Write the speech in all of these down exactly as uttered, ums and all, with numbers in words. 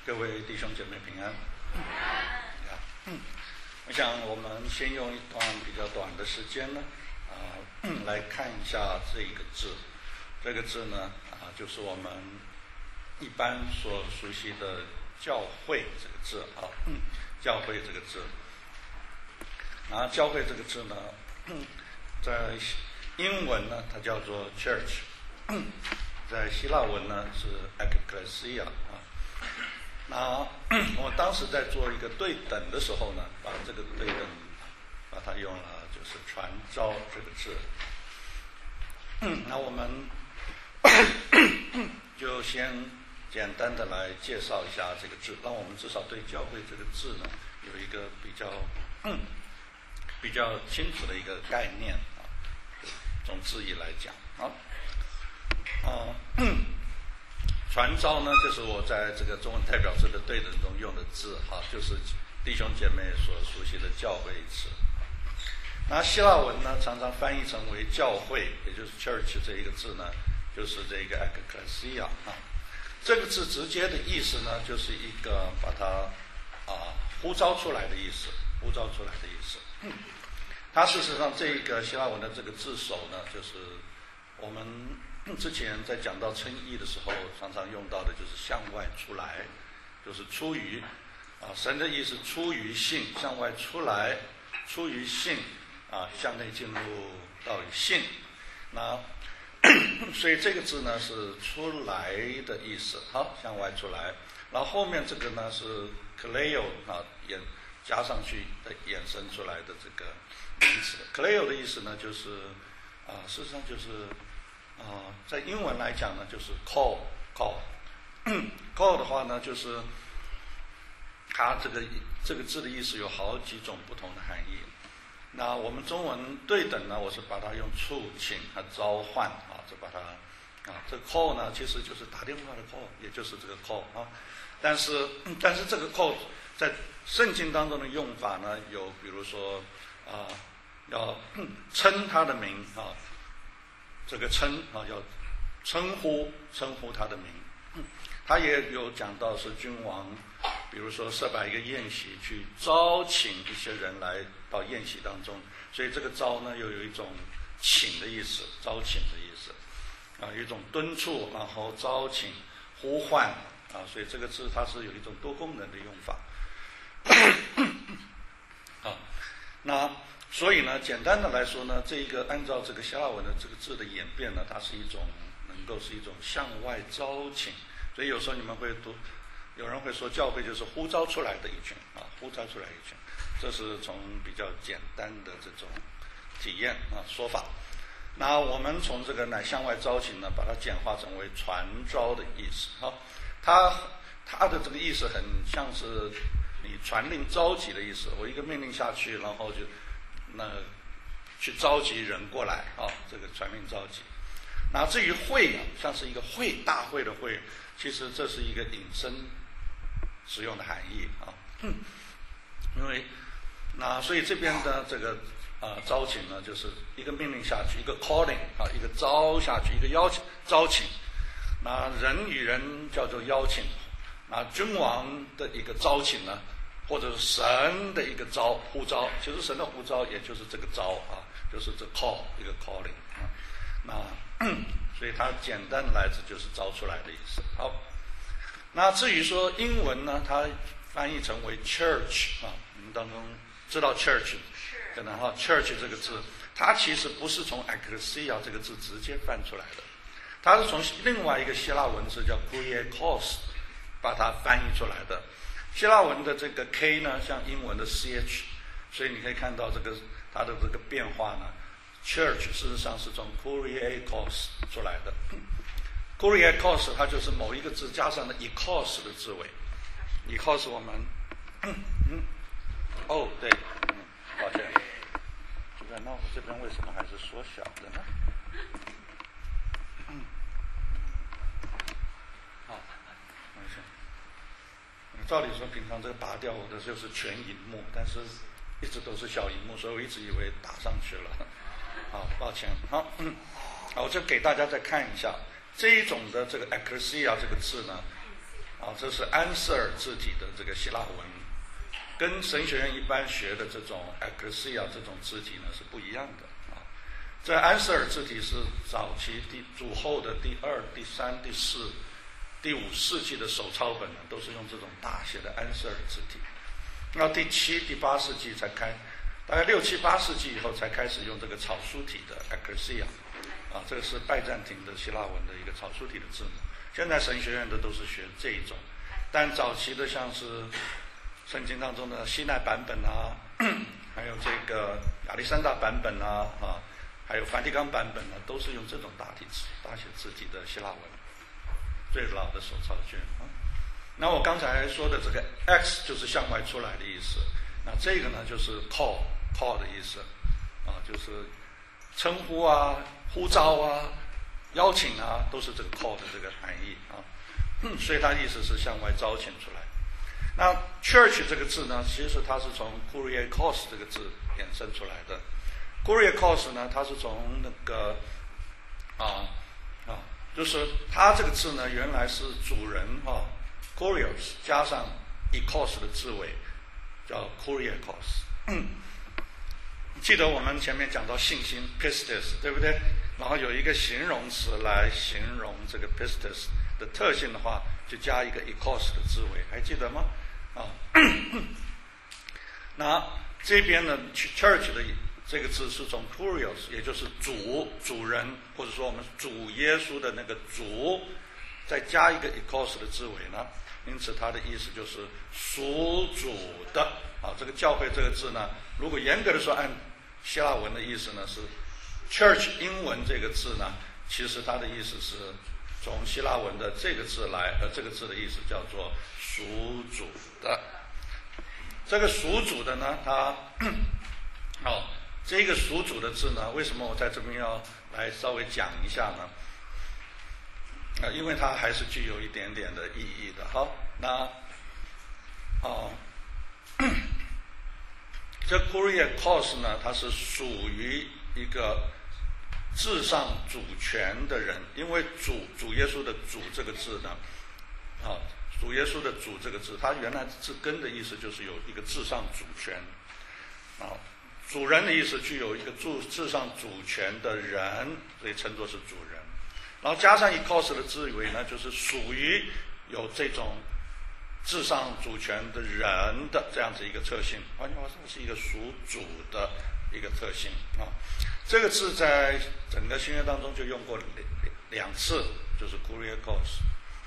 各位弟兄姐妹平安。嗯，我想我们先用一段比较短的时间呢，啊、呃，来看一下这个字。这个字呢，啊、呃，就是我们一般所熟悉的教会这个字啊，嗯，教会这个字。然后教会这个字呢，在英文呢，它叫做 church， 在希腊文呢是 ekklesia 啊。那我当时在做一个对等的时候呢，把这个对等把它用了就是传召这个字。那我们就先简单的来介绍一下这个字，让我们至少对教会这个字呢有一个比较比较清楚的一个概念啊。从字义来讲啊，啊。传召呢，就是我在这个中文代表字的对等中用的字哈，就是弟兄姐妹所熟悉的教会词。那希腊文呢，常常翻译成为教会，也就是 church 这一个字呢，就是这个 ekklesia 啊。这个字直接的意思呢，就是一个把它啊呼召出来的意思，呼召出来的意思。它事实上这个希腊文的这个字首呢，就是我们之前在讲到称义的时候，常常用到的就是向外出来，就是出于啊，神的意思出于信，向外出来，出于信啊，向内进入到信。那所以这个字呢是出来的意思，好，向外出来。然后后面这个呢是 kaleo 啊，衍加上去的衍生出来的这个名词。kaleo 的意思呢就是啊，事实上就是。啊、呃，在英文来讲呢，就是 call call call 的话呢，就是它这个这个字的意思有好几种不同的含义。那我们中文对等呢，我是把它用促请和召唤啊，就把它啊，这个 call 呢其实就是打电话的 call， 也就是这个 call 啊。但是但是这个 call 在圣经当中的用法呢，有比如说啊，要称他的名啊。这个称啊，要称呼称呼他的名，他也有讲到是君王，比如说设摆一个宴席，去招请一些人来到宴席当中，所以这个招呢，又有一种请的意思，招请的意思，啊，有一种敦促，然后招请、呼唤啊，所以这个字它是有一种多功能的用法。啊，那。所以呢，简单的来说呢，这一个按照这个希腊文的这个字的演变呢，它是一种能够是一种向外招请。所以有时候你们会读，有人会说教会就是呼召出来的一群啊，呼召出来一群，这是从比较简单的这种体验啊说法。那我们从这个乃向外招请呢，把它简化成为传召的意思。好，它它的这个意思很像是你传令召集的意思。我一个命令下去，然后就。那去召集人过来啊，这个传令召集。那至于会呢，像是一个会大会的会，其实这是一个引申使用的含义啊。因为那所以这边的这个呃招请呢，就是一个命令下去，一个 calling 啊，一个招下去，一个邀请招请。那人与人叫做邀请，那君王的一个招请呢？或者是神的一个召呼召，其实神的呼召也就是这个召啊，就是这 call 一个 calling 啊。那所以它简单的来自就是招出来的意思。好，那至于说英文呢，它翻译成为 church 啊，你们当中知道 church 可能哈 church 这个字，它其实不是从 ekklesia 这个字直接翻出来的，它是从另外一个希腊文字叫 kuriakos 把它翻译出来的。希腊文的这个 K 呢，像英文的 C H， 所以你可以看到这个它的这个变化呢。Church 事实上是从 kuriakos 出来的 ，kuriakos 它就是某一个字加上了 ekos 的字尾 ，ekos 我们，嗯嗯，哦对，嗯，抱歉，那我这边为什么还是缩小的呢？嗯，好，没事。照理说，平常这个拔掉我的就是全荧幕，但是一直都是小荧幕，所以我一直以为打上去了。好，抱歉。好，嗯，好，我就给大家再看一下这一种的这个 ekklesia 这个字呢，啊， 啊，这是安瑟尔字体的这个希腊文，跟神学院一般学的这种 ecclesia 这种字体呢是不一样的啊。这安瑟尔字体是早期第主后的第二、第三、第四、第五世纪的手抄本呢，都是用这种大写的安瑟尔字体。到第七、第八世纪才开，大概六七八世纪以后才开始用这个草书体的 ecclesia 啊，这个是拜占庭的希腊文的一个草书体的字母。现在神学院的都是学这一种，但早期的像是圣经当中的西奈版本啊，还有这个亚历山大版本啊，啊，还有梵蒂冈版本呢，都是用这种大体字、大写字体的希腊文，最老的手抄卷啊。那我刚才说的这个 X 就是向外出来的意思，那这个呢就是 call call 的意思，啊，就是称呼啊、呼召啊、邀请啊，都是这个 call 的这个含义啊。嗯，所以它意思是向外招请出来。那 church 这个字呢，其实它是从 kuriakos 这个字衍生出来的。kuriakos 呢，它是从那个啊啊，就是它这个字呢，原来是主人啊 kurios 加上 ekos 的字尾，叫 kuriakos。嗯，记得我们前面讲到信心 pistis 对不对？然后有一个形容词来形容这个 pistis 的特性的话，就加一个 ekos 的字尾，还记得吗？啊，那这边呢 church 的这个字是从 kurios 也就是主主人，或者说我们主耶稣的那个主，再加一个 ekos 的字尾呢，因此它的意思就是属主的啊。这个教会这个字呢，如果严格的说按希腊文的意思呢，是 church 英文这个字呢，其实它的意思是从希腊文的这个字来，而这个字的意思叫做属主的。这个属主的呢，它哦，这个属主的字呢，为什么我在这边要来稍微讲一下呢？啊、呃，因为它还是具有一点点的意义的。好，那哦，这 kuriakos 呢，它是属于一个至上主权的人，因为主主耶稣的主这个字呢，啊，主耶稣的主这个字，它原来字根的意思就是有一个至上主权，啊，主人的意思具有一个至至上主权的人，所以称作是主人。然后加上 ekos 的字尾呢，就是属于有这种至上主权的人的这样子一个特性，换句话说是一个属主的一个特性啊。这个字在整个新约当中就用过两次，就是 kuriakos。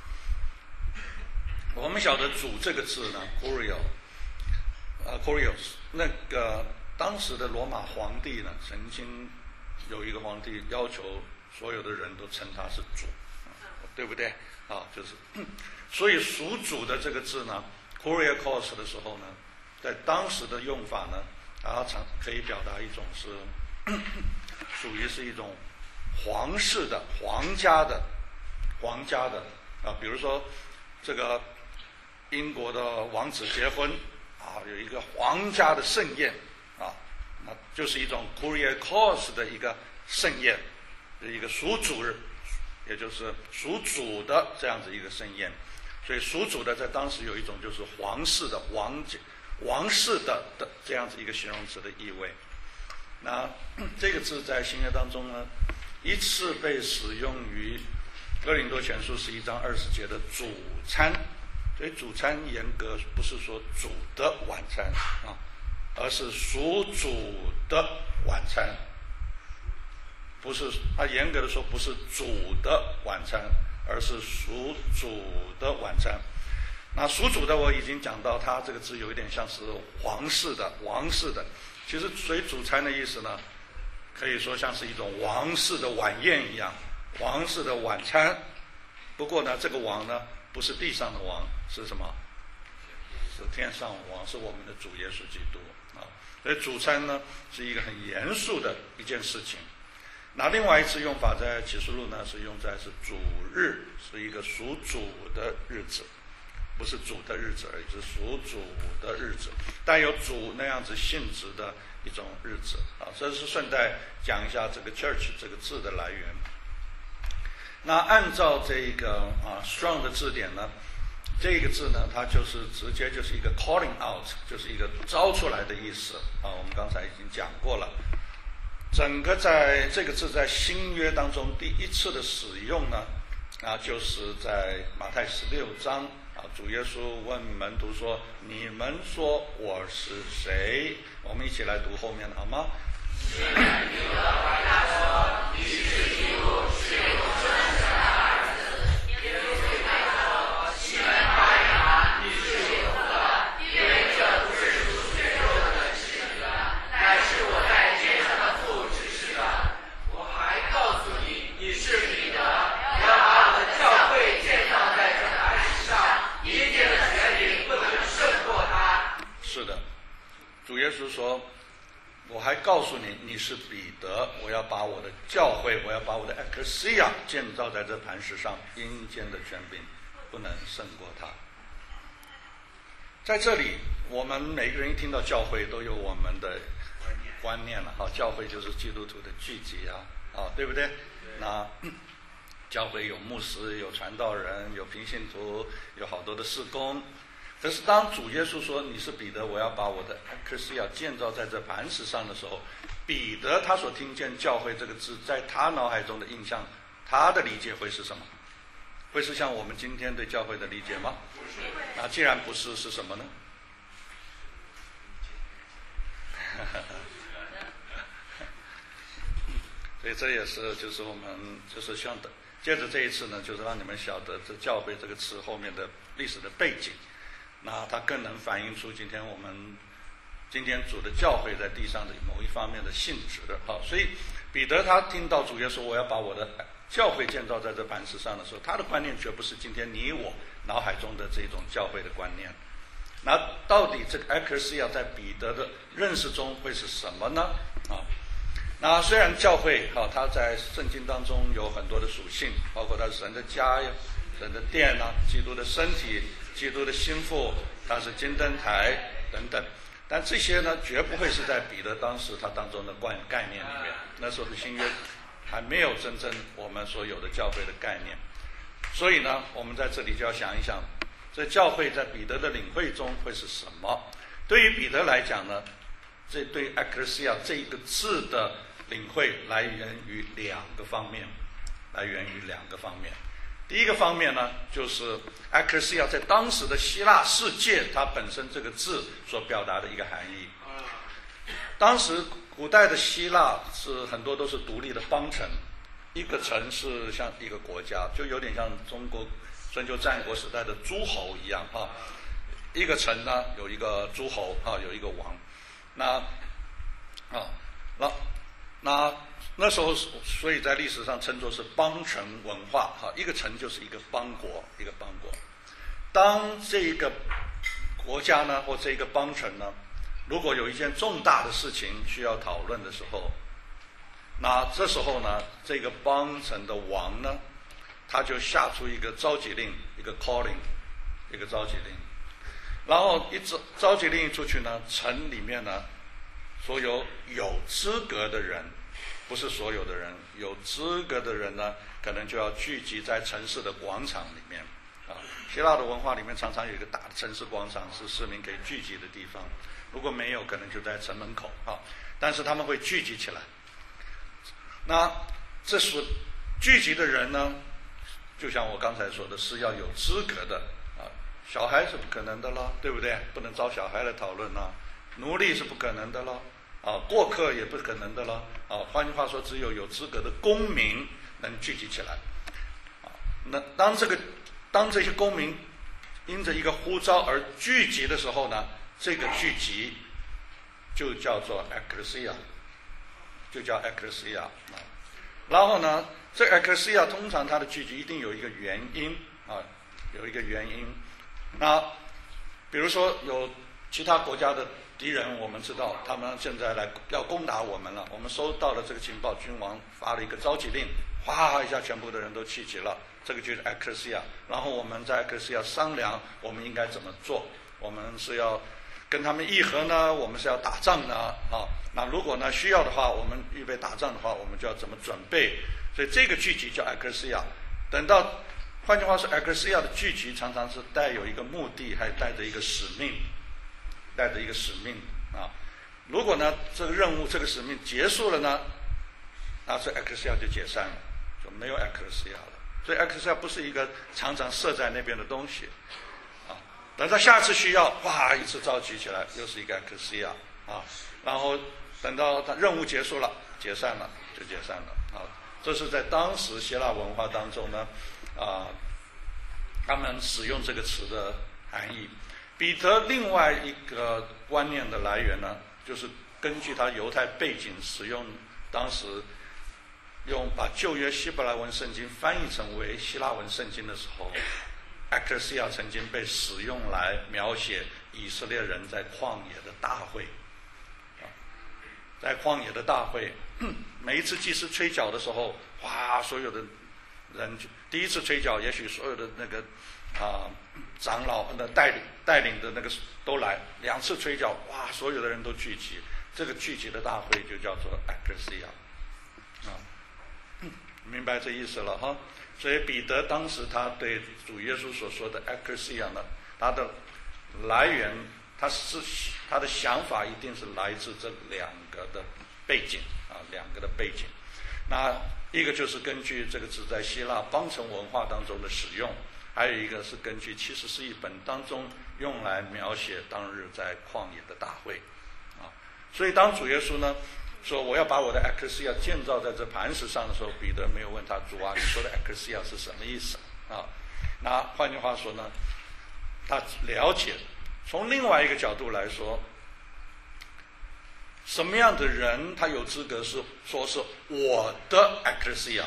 我们晓得主这个字呢 kurio 呃 kurios 那个当时的罗马皇帝呢，曾经有一个皇帝要求所有的人都称他是主，对不对啊？就是所以属主的这个字呢 kuriakos 的时候呢，在当时的用法呢，它常可以表达一种是属于是一种皇室的、皇家的、皇家的啊，比如说这个英国的王子结婚啊，有一个皇家的盛宴啊，那就是一种 kuriakos 的一个盛宴，一个属主日，也就是属主的这样子一个盛宴。所以属主的在当时有一种就是皇室的、王王室的的这样子一个形容词的意味。那这个字在新约当中呢，一次被使用于哥林多前书十一章二十节的主餐，所以主餐严格不是说主的晚餐啊，而是属主的晚餐，不是它严格的说不是主的晚餐，而是属主的晚餐。那属主的我已经讲到，它这个字有一点像是皇室的、王室的。其实随主餐的意思呢，可以说像是一种王室的晚宴一样，王室的晚餐。不过呢，这个王呢不是地上的王，是什么？是天上王，是我们的主耶稣基督啊。所以主餐呢是一个很严肃的一件事情。那另外一次用法在启示录呢，是用在是主日，是一个属主的日子。不是主的日子而已，是属主的日子，带有主那样子性质的一种日子啊。这是顺带讲一下这个 church 这个字的来源。那按照这个啊 Strong 的字典呢， 这个字呢，它就是直接就是一个 calling out， 就是一个招出来的意思啊。我们刚才已经讲过了，整个在这个字在新约当中第一次的使用呢，啊，就是在马太十六章啊，主耶稣问门徒说：“你们说我是谁？”我们一起来读后面好吗？西门彼得回答说：“你是基督，是永生神的儿子。”耶稣对他说：“西门巴约拿，你是有福了，因为这不是属血肉的指示你的，乃是我在天上的父指示的。我还告诉你，你是彼得，我要把我的教会建造在这磐石上，一切的权柄不能胜过他。”是的，主耶稣说：“我还告诉你，你是彼得，我要把我的教会，我要把我的 ecclesia 建造在这磐石上，阴间的权柄不能胜过他。”在这里，我们每个人一听到教会，都有我们的观念了哈。教会就是基督徒的聚集啊，啊，对不对？那教会有牧师，有传道人，有平信徒，有好多的事工。可是当主耶稣说你是彼得，我要把我的ecclesia建造在这磐石上的时候，彼得他所听见教会这个字，在他脑海中的印象，他的理解会是什么？会是像我们今天对教会的理解吗？那既然不是，是什么呢？所以这也是就是我们就是希望的，接着这一次呢，就是让你们晓得这教会这个词后面的历史的背景。那它更能反映出今天我们今天主的教会在地上的某一方面的性质。好，所以彼得他听到主耶稣我要把我的教会建造在这磐石上的时候，他的观念绝不是今天你我脑海中的这种教会的观念。那到底这个 ecclesia 在彼得的认识中会是什么呢？啊，那虽然教会哈、啊，它在圣经当中有很多的属性，包括它是神的家呀、神的殿啊、基督的身体、基督的心腹，它是金灯台等等，但这些呢，绝不会是在彼得当时他当中的概概念里面。那时候的新约还没有真正我们所有的教会的概念，所以呢，我们在这里就要想一想，这教会在彼得的领会中会是什么？对于彼得来讲呢，这对 ecclesia 这一个字的领会来源于两个方面，来源于两个方面。第一个方面呢，就是 ecclesia 在当时的希腊世界，它本身这个字所表达的一个含义。当时古代的希腊是很多都是独立的邦城，一个城是像一个国家，就有点像中国春秋战国时代的诸侯一样啊。一个城呢有一个诸侯啊，有一个王。那啊，那那那时候，所以在历史上称作是邦城文化哈，一个城就是一个邦国，一个邦国。当这一个国家呢，或这一个邦城呢，如果有一件重大的事情需要讨论的时候，那这时候呢，这个邦城的王呢，他就下出一个召集令，一个 calling， 一个召集令，然后一召召集令一出去呢，城里面呢，所有有资格的人。不是所有的人，有资格的人呢，可能就要聚集在城市的广场里面啊。希腊的文化里面常常有一个大的城市广场，是市民可以聚集的地方。如果没有，可能就在城门口啊。但是他们会聚集起来。那这所聚集的人呢，就像我刚才说的，是要有资格的啊。小孩是不可能的了，对不对？不能招小孩来讨论啊。奴隶是不可能的了。啊，过客也不可能的了。啊，换句话说，只有有资格的公民能聚集起来。啊，那当这个当这些公民因着一个呼召而聚集的时候呢，这个聚集就叫做 ecclesia， 就叫 ecclesia。啊，然后呢，这 ecclesia 通常它的聚集一定有一个原因啊，有一个原因。那比如说有其他国家的敌人，我们知道他们现在来要攻打我们了，我们收到了这个情报，君王发了一个召集令，哗一下全部的人都聚集了，这个就是 ecclesia。然后我们在 ecclesia 商量我们应该怎么做，我们是要跟他们议和呢，我们是要打仗呢啊？那如果呢需要的话，我们预备打仗的话，我们就要怎么准备？所以这个聚集叫 ecclesia。等到换换句话说 ，ecclesia 的聚集常常是带有一个目的，还带着一个使命，带着一个使命啊。如果呢这个任务、这个使命结束了呢，那这 ecclesia 就解散了，就没有 ecclesia 了。所以 ecclesia 不是一个常常设在那边的东西啊。等到下次需要，哇，一次召集起来，又是一个 ecclesia 啊。然后等到它任务结束了，解散了，就解散了啊。这是在当时希腊文化当中呢，啊，他们使用这个词的含义。彼得另外一个观念的来源呢，就是根据他犹太背景使用，当时用把旧约希伯来文圣经翻译成为希腊文圣经的时候 ，ecclesia 曾经被使用来描写以色列人在旷野的大会。在旷野的大会，每一次祭司吹角的时候，哇，所有的人第一次吹角，也许所有的那个啊、呃、长老的带领带领的那个都来，两次吹角，哇，所有的人都聚集，这个聚集的大会就叫做 ecclesia 啊，明白这意思了哈。所以彼得当时他对主耶稣所说的 ecclesia 呢，他的来源。他是他的想法一定是来自这两个的背景啊，两个的背景。那一个就是根据这个字在希腊邦城文化当中的使用，还有一个是根据七十士译本当中用来描写当日在旷野的大会啊。所以当主耶稣呢说我要把我的 ecclesia 建造在这磐石上的时候，彼得没有问他主啊，你说的 ecclesia 是什么意思啊？那换句话说呢，他了解。从另外一个角度来说，什么样的人他有资格是说是我的 ecclesia？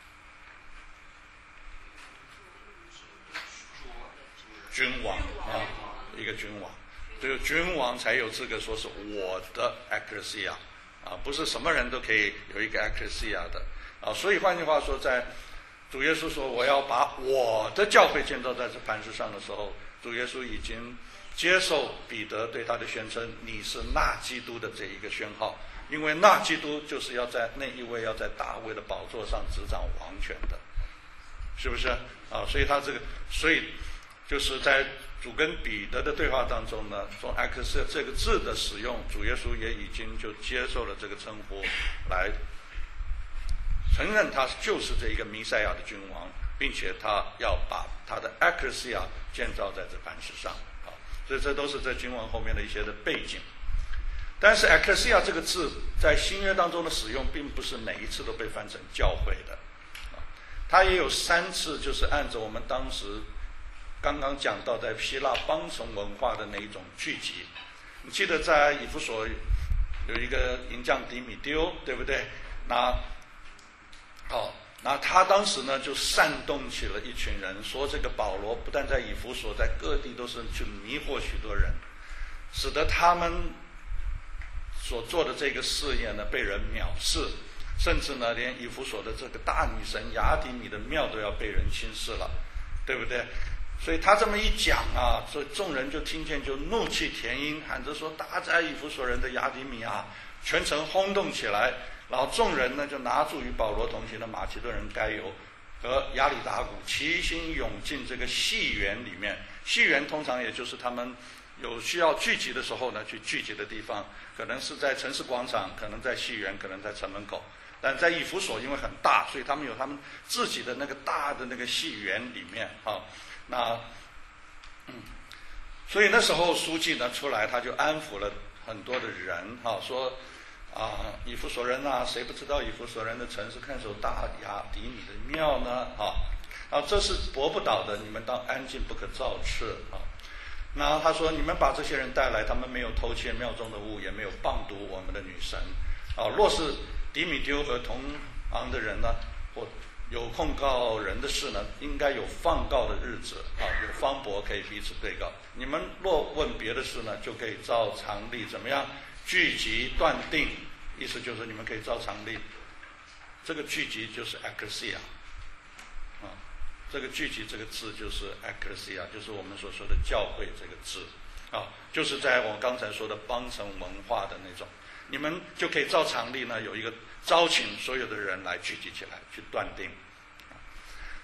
君王啊，一个君王，只有君王才有资格说是我的 ecclesia 啊，不是什么人都可以有一个 ecclesia 的啊。所以换句话说，在主耶稣说我要把我的教会建造在这磐石上的时候，主耶稣已经接受彼得对他的宣称，你是那基督的这一个宣号，因为那基督就是要在那一位要在大卫的宝座上执掌王权的，是不是啊？所以他这个，所以就是在主跟彼得的对话当中呢，从 ecclesia 这个字的使用，主耶稣也已经就接受了这个称呼，来承认他就是这一个弥赛亚的君王，并且他要把他的 ecclesia 建造在这磐石上。所以这都是在经文后面的一些的背景。但是 ecclesia 这个字在新约当中的使用，并不是每一次都被翻成教会的，它也有三次就是按照我们当时刚刚讲到在希腊邦城文化的那一种聚集。你记得在以弗所有一个银匠迪米丢，对不对？那好。那他当时呢就煽动起了一群人，说这个保罗不但在以弗所，在各地都是去迷惑许多人，使得他们所做的这个事业呢被人藐视，甚至呢连以弗所的这个大女神雅典米的庙都要被人轻视了，对不对？所以他这么一讲啊，所以众人就听见就怒气填膺，喊着说大哉以弗所人的雅典米啊，全城轰动起来。然后众人呢就拿住与保罗同行的马其顿人该犹和亚里达古，齐心涌进这个戏园里面。戏园通常也就是他们有需要聚集的时候呢去聚集的地方，可能是在城市广场，可能在戏园，可能在城门口。但在以弗所因为很大，所以他们有他们自己的那个大的那个戏园里面啊。那嗯，所以那时候书记呢出来，他就安抚了很多的人啊，说啊，以弗所人啊，谁不知道以弗所人的城是看守大雅典米的庙呢？啊，啊，这是驳不倒的，你们当安静，不可造次啊。然后他说，你们把这些人带来，他们没有偷窃庙中的物，也没有谤读我们的女神。啊，若是迪米丢和同行的人呢，或有控告人的事呢，应该有放告的日子啊，有方伯可以彼此对告。你们若问别的事呢，就可以照常例怎么样？聚集断定，意思就是你们可以照常例。这个聚集就是 ecclesia 啊，这个聚集这个字就是 ecclesia， 就是我们所说的教会这个字啊，就是在我刚才说的邦城文化的那种，你们就可以照常例呢有一个招请所有的人来聚集起来去断定。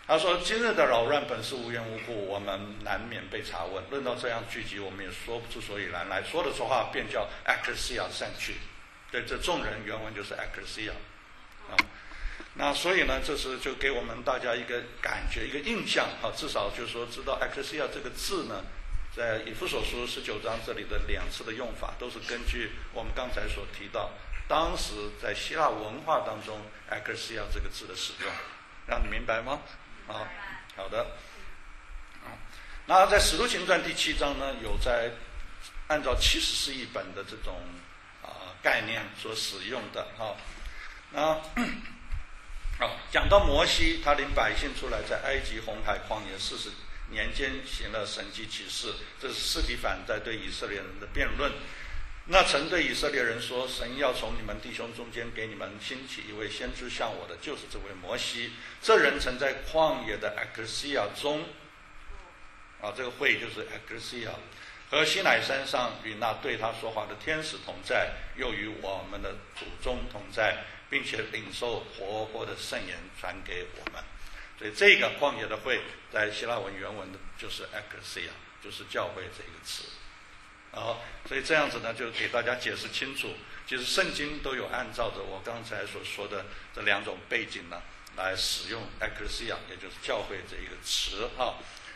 他说：“今日的扰乱本是无缘无故，我们难免被查问。论到这样聚集，我们也说不出所以然来。说的说话便叫 ekklesia 散去。对，这众人原文就是 ekklesia 啊。那所以呢，这是就给我们大家一个感觉，一个印象啊，至少就是说知道 ekklesia 这个字呢，在以弗所书十九章这里的两次的用法，都是根据我们刚才所提到，当时在希腊文化当中 ekklesia 这个字的使用，让你明白吗？啊，好的。啊，那在《使徒行传》第七章呢，有在按照七十四译本的这种啊概念所使用的啊。那啊，讲到摩西，他领百姓出来，在埃及红海旷野四十年间行了神迹奇事，这是司提反在对以色列人的辩论。那曾对以色列人说，神要从你们弟兄中间给你们兴起一位先知像我的，就是这位摩西。这人曾在旷野的 ekklesia 中，啊，这个会就是 ekklesia， 和西乃山上与那对他说话的天使同在，又与我们的祖宗同在，并且领受活泼的圣言传给我们。所以这个旷野的会在希腊文原文的就是 ekklesia， 就是教会这个词。好，所以这样子呢，就给大家解释清楚。其实圣经都有按照着我刚才所说的这两种背景呢，来使用 ekklesia， 也就是教会这一个词哈。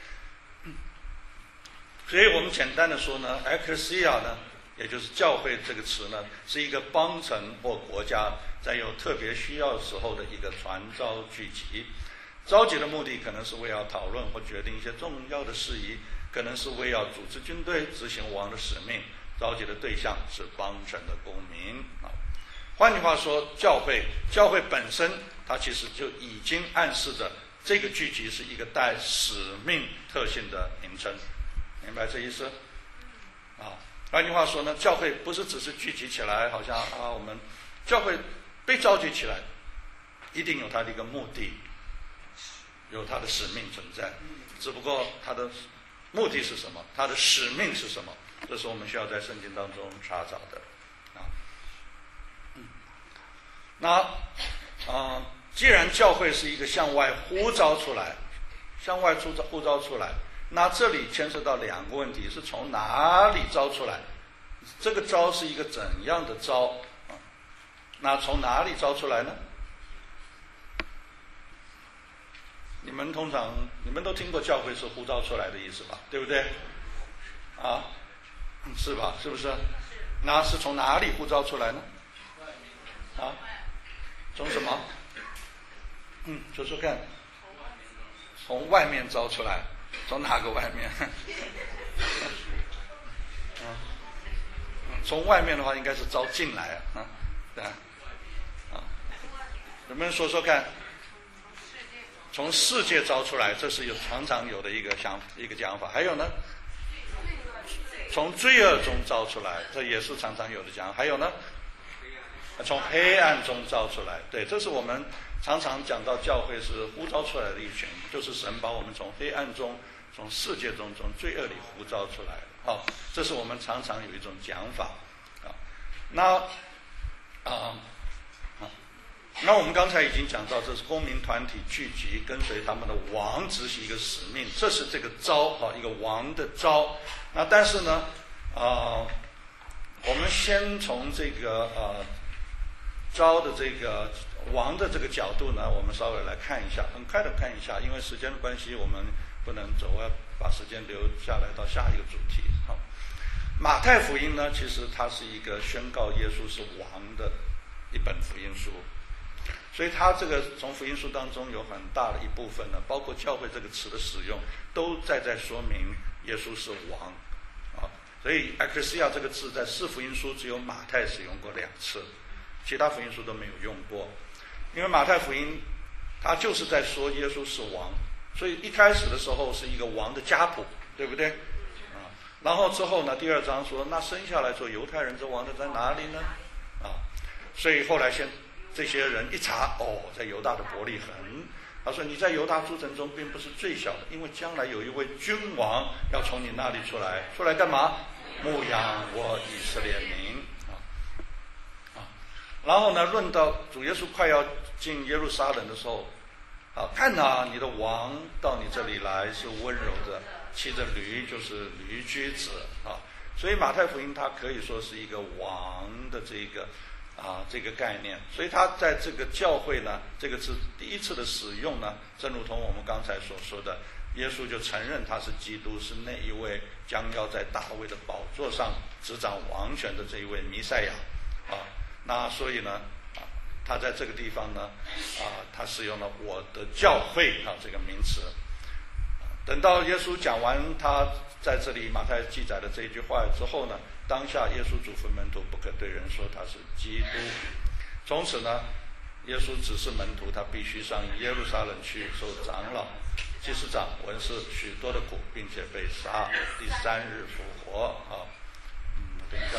所以我们简单的说呢 ，ekklesia 呢，也就是教会这个词呢，是一个邦城或国家在有特别需要的时候的一个传召聚集。召集的目的可能是为要讨论或决定一些重要的事宜，可能是为要组织军队执行王的使命。召集的对象是邦城的公民啊。换句话说，教会教会本身它其实就已经暗示着这个聚集是一个带使命特性的名称，明白这意思啊？换句话说呢，教会不是只是聚集起来，好像啊我们教会被召集起来，一定有它的一个目的，有它的使命存在，只不过它的目的是什么，它的使命是什么，这是我们需要在圣经当中查找的啊。嗯、那啊、呃，既然教会是一个向外呼召出来，向外呼召呼召出来，那这里牵涉到两个问题：是从哪里招出来？这个招是一个怎样的招啊？那从哪里招出来呢？你们通常你们都听过教会是呼召出来的意思吧，对不对？啊，是吧？是不是？那是从哪里呼召出来呢？啊，从什么？嗯，说说看。从外面招出来，从哪个外面？啊，从外面的话应该是招进来啊，对啊，啊，能不能说说看？从世界招出来，这是有常常有的一个想一个讲法。还有呢，从罪恶中招出来，这也是常常有的讲。还有呢，从黑暗中招出来，对，这是我们常常讲到教会是呼召出来的一群，就是神把我们从黑暗中、从世界中、从罪恶里呼召出来的。好、哦，这是我们常常有一种讲法啊。那啊。那我们刚才已经讲到，这是公民团体聚集，跟随他们的王执行一个使命，这是这个召哈，一个王的召。那但是呢，啊、呃，我们先从这个呃召的这个王的这个角度呢，我们稍微来看一下，很快的看一下，因为时间的关系，我们不能走，我要把时间留下来到下一个主题。好，马太福音呢，其实它是一个宣告耶稣是王的一本福音书。所以它这个从福音书当中有很大的一部分呢，包括教会这个词的使用，都在在说明耶稣是王啊。所以 ekklesia 这个字在四福音书只有马太使用过两次，其他福音书都没有用过。因为马太福音它就是在说耶稣是王，所以一开始的时候是一个王的家谱，对不对啊？然后之后呢，第二章说那生下来做犹太人之王的在哪里呢？啊，所以后来先。这些人一查，哦，在犹大的伯利恒。他说：“你在犹大诸城中并不是最小的，因为将来有一位君王要从你那里出来，出来干嘛？牧养我以色列民。”啊啊，然后呢，论到主耶稣快要进耶路撒冷的时候， 啊，看哪，你的王到你这里来是温柔的，骑着驴，就是驴驹子啊。所以马太福音它可以说是一个王的这个啊这个概念，所以它在这个教会呢，这个字第一次的使用呢，正如同我们刚才所说的，耶稣就承认他是基督，是那一位将要在大卫的宝座上执掌王权的这一位弥赛亚啊。那所以呢，啊，他在这个地方呢，啊，他使用了我的教会啊这个名词。等到耶稣讲完他在这里马太记载的这一句话之后呢，当下耶稣嘱咐门徒不可对人说他是基督。从此呢，耶稣指示门徒他必须上耶路撒冷去受长老、祭司长、文士许多的苦，并且被杀，第三日复活啊。嗯，等一下。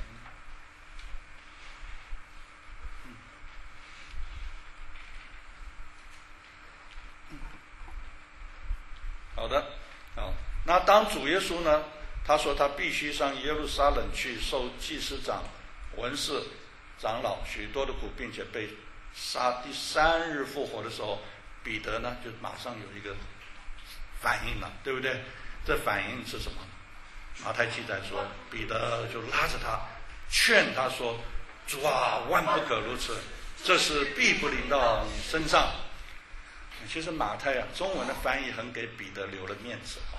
好的，好。那当主耶稣呢，他说他必须上耶路撒冷去受祭司长、文士、长老许多的苦，并且被杀，第三日复活的时候，彼得呢就马上有一个反应了，对不对？这反应是什么？马太记载说，彼得就拉着他，劝他说：“主啊，万不可如此，这事必不临到你身上。”其实马太啊，中文的翻译很给彼得留了面子啊。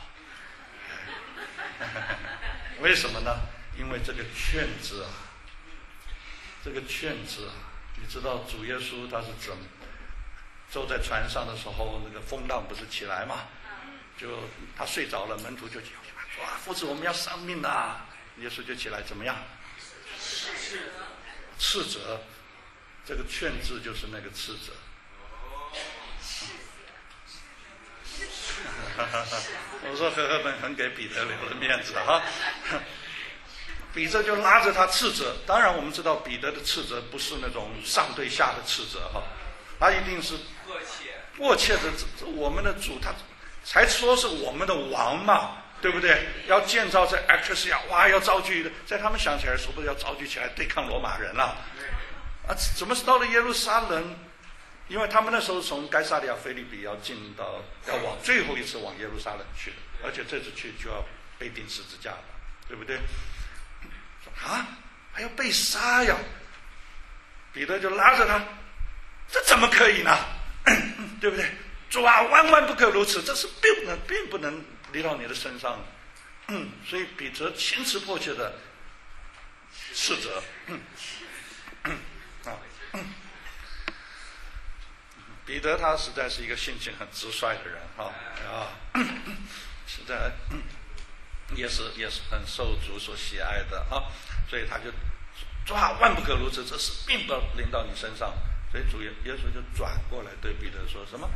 为什么呢？因为这个劝字啊，这个劝字啊，你知道主耶稣他是怎么坐在船上的时候，那个风浪不是起来嘛？就他睡着了，门徒就叫说：“啊，夫子，我们要丧命啊！”耶稣就起来，怎么样？斥责。这个劝字就是那个斥责。我说和合本很给彼得留了面子哈，彼得就拉着他斥责。当然我们知道彼得的斥责不是那种上对下的斥责哈，他一定是迫切迫切的。我们的主他才说是我们的王嘛，对不对？要建造这 Ecclesia， 哇，要召集的，在他们想起来说不是要召集起来对抗罗马人了啊？怎么是到了耶路撒冷？因为他们那时候从该撒利亚腓立比要进到，要往最后一次往耶路撒冷去，而且这次去就要被钉十字架了，对不对？啊，还要被杀呀！彼得就拉着他，这怎么可以呢？对不对？主啊，万万不可如此，这是并不能并不能离到你的身上。嗯，所以彼得情辞迫切的斥责。嗯嗯啊嗯彼得他实在是一个性情很直率的人哈啊，实在也是也是很受主所喜爱的啊，所以他就抓万不可如此，这事并不临到你身上。所以主耶耶稣就转过来对彼得说什么？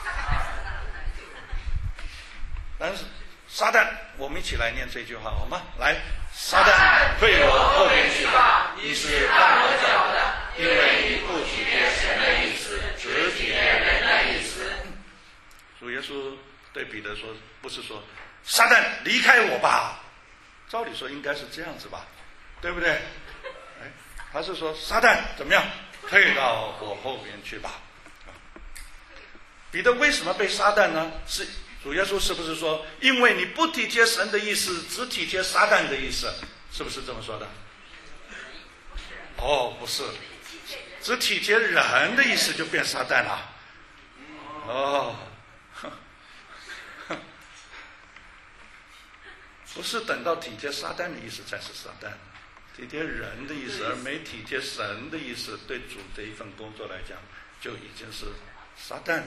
但是撒旦，我们一起来念这句话好吗？来，撒旦退我后边去吧，你是绊我脚的，因为你不体贴神的意思，只体贴人的意思。主耶稣对彼得说，不是说撒旦离开我吧，照理说应该是这样子吧，对不对？哎，他是说撒旦怎么样，退到我后边去吧。彼得为什么被撒旦呢？是主耶稣是不是说，因为你不体贴神的意思，只体贴撒旦的意思，是不是这么说的？哦，不是，只体贴人的意思就变撒旦了。哦，不是等到体贴撒旦的意思才是撒旦，体贴人的意思，而没体贴神的意思，对主这一份工作来讲，就已经是撒旦。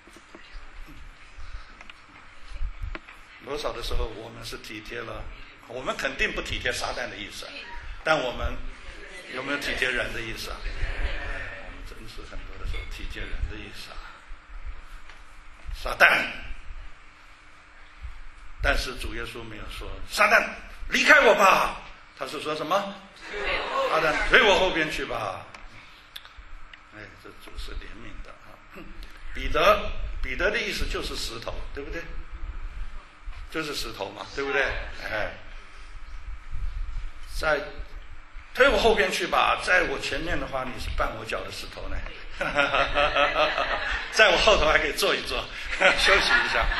多少的时候我们是体贴了，我们肯定不体贴撒旦的意思，但我们有没有体贴人的意思啊？我们真是很多的时候体贴人的意思啊，撒旦。但是主耶稣没有说撒旦离开我吧，他是说什么？撒旦推我后边去吧。哎，这主是怜悯的啊。彼得，彼得的意思就是石头，对不对？就是石头嘛，对不对？哎，在推我后边去吧，在我前面的话，你是绊我脚的石头呢。在我后头还可以坐一坐，休息一下。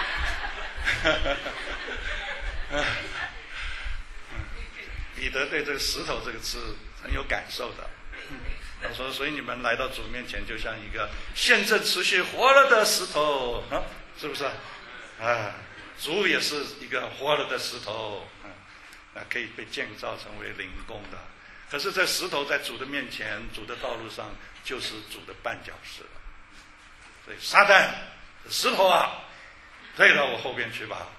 彼得对这个石头这个字很有感受的。他说：“所以你们来到主面前，就像一个现正持续活了的石头，啊，是不是？啊，主也是一个活了的石头，啊，可以被建造成为灵宫的。可是这石头在主的面前，主的道路上，就是主的绊脚石了。所以撒旦，石头啊，退到我后边去吧。”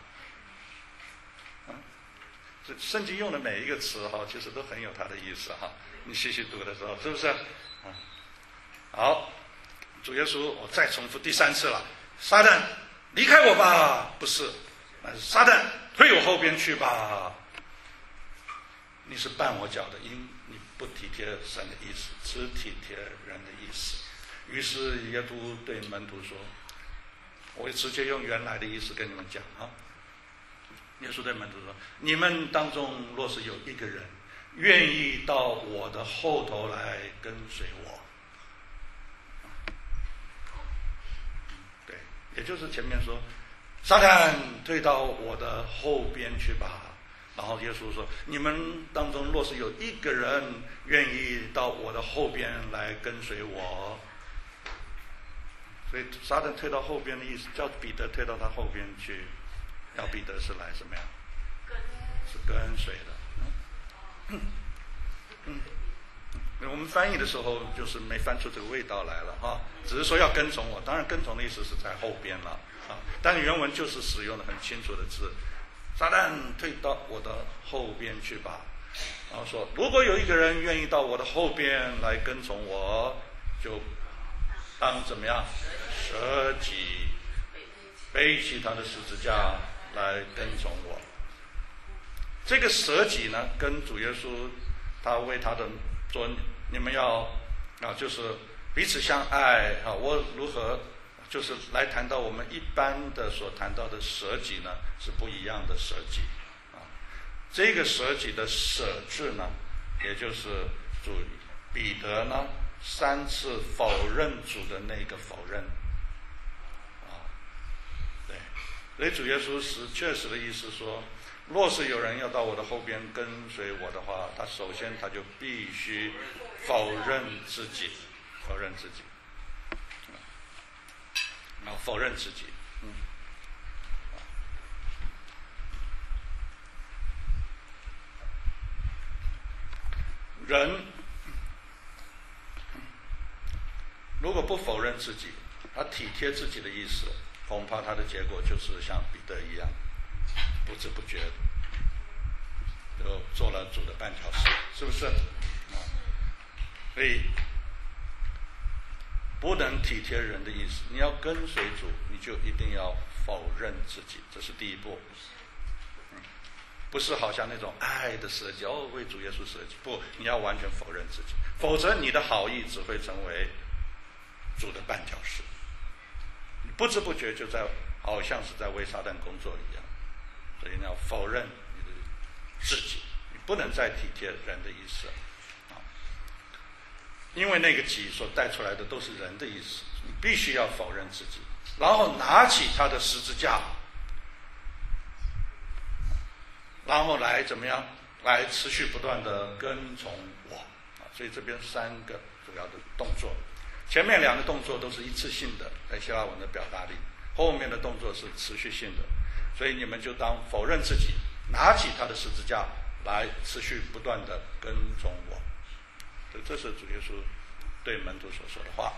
这圣经用的每一个词哈，其实都很有它的意思哈。你细细读的时候，是不是？啊，好，主耶稣，我再重复第三次了。撒旦，离开我吧！不是，那是撒旦，退我后边去吧。你是绊我脚的，因你不体贴神的意思，只体贴人的意思。于是耶稣对门徒说：“我直接用原来的意思跟你们讲啊。”耶稣对门徒说：“你们当中若是有一个人愿意到我的后头来跟随我，对，也就是前面说，撒旦退到我的后边去吧。然后耶稣说：你们当中若是有一个人愿意到我的后边来跟随我。”所以撒旦退到后边的意思，叫彼得退到他后边去。要彼得是来什么呀？是跟随的。嗯嗯嗯，我们翻译的时候就是没翻出这个味道来了哈，只是说要跟从我。当然跟从的意思是在后边了啊，但原文就是使用的很清楚的字。撒旦退到我的后边去吧。然后说，如果有一个人愿意到我的后边来跟从我，就当怎么样？舍己，背起他的十字架来跟从我。这个舍己呢，跟主耶稣他为他的说，你们要啊，就是彼此相爱啊。我如何就是来谈到我们一般的所谈到的舍己呢，是不一样的舍己啊。这个舍己的舍字呢，也就是主彼得呢三次否认主的那个否认。所以主耶稣是确实的意思说，若是有人要到我的后边跟随我的话，他首先他就必须否认自己，否认自己，啊，否认自己，嗯，人如果不否认自己，他体贴自己的意思，恐怕他的结果就是像彼得一样，不知不觉就做了主的绊脚石，是不是？所以不能体贴人的意思，你要跟随主，你就一定要否认自己，这是第一步。嗯，不是好像那种爱的舍己，哦，为主耶稣舍己，不，你要完全否认自己，否则你的好意只会成为主的绊脚石。你不知不觉就在好像是在为撒旦工作一样，所以你要否认你的自己，你不能再体贴人的意思啊，因为那个己所带出来的都是人的意思，你必须要否认自己，然后拿起他的十字架，然后来怎么样？来持续不断的跟从我啊！所以这边三个主要的动作。前面两个动作都是一次性的，在希腊文的表达里，后面的动作是持续性的，所以你们就当否认自己，拿起他的十字架来持续不断的跟从我。这这是主耶稣对门徒所说的话。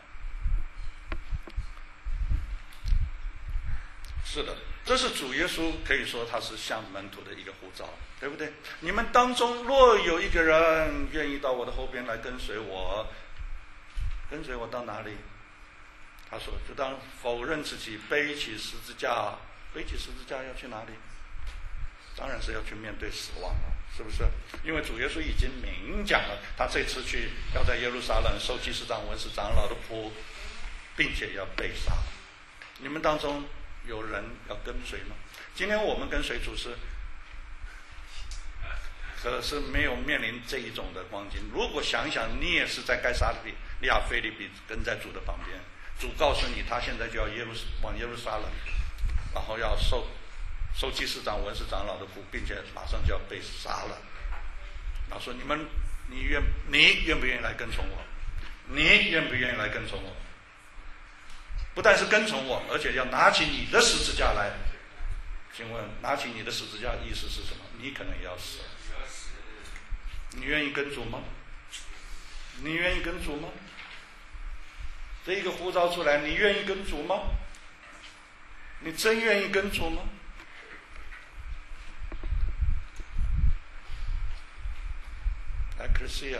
是的，这是主耶稣可以说他是向门徒的一个呼召，对不对？你们当中若有一个人愿意到我的后边来跟随我，跟随我到哪里？他说就当否认自己，背起十字架。背起十字架要去哪里？当然是要去面对死亡了，是不是？因为主耶稣已经明讲了，他这次去要在耶路撒冷受祭司长、文士长老的仆，并且要被杀。你们当中有人要跟随吗？今天我们跟随主是可是没有面临这一种的光景。如果想一想，你也是在该撒利亚腓立比跟在主的旁边，主告诉你他现在就要耶路往耶路撒冷，然后要受受祭司长文士长老的苦，并且马上就要被杀了。然后说你们你愿你愿不愿意来跟从我？你愿不愿意来跟从我？不但是跟从我，而且要拿起你的十字架来。请问拿起你的十字架意思是什么？你可能也要死。你愿意跟主吗？你愿意跟主吗？这一个呼召出来，你愿意跟主吗？你真愿意跟主吗？Ecclesia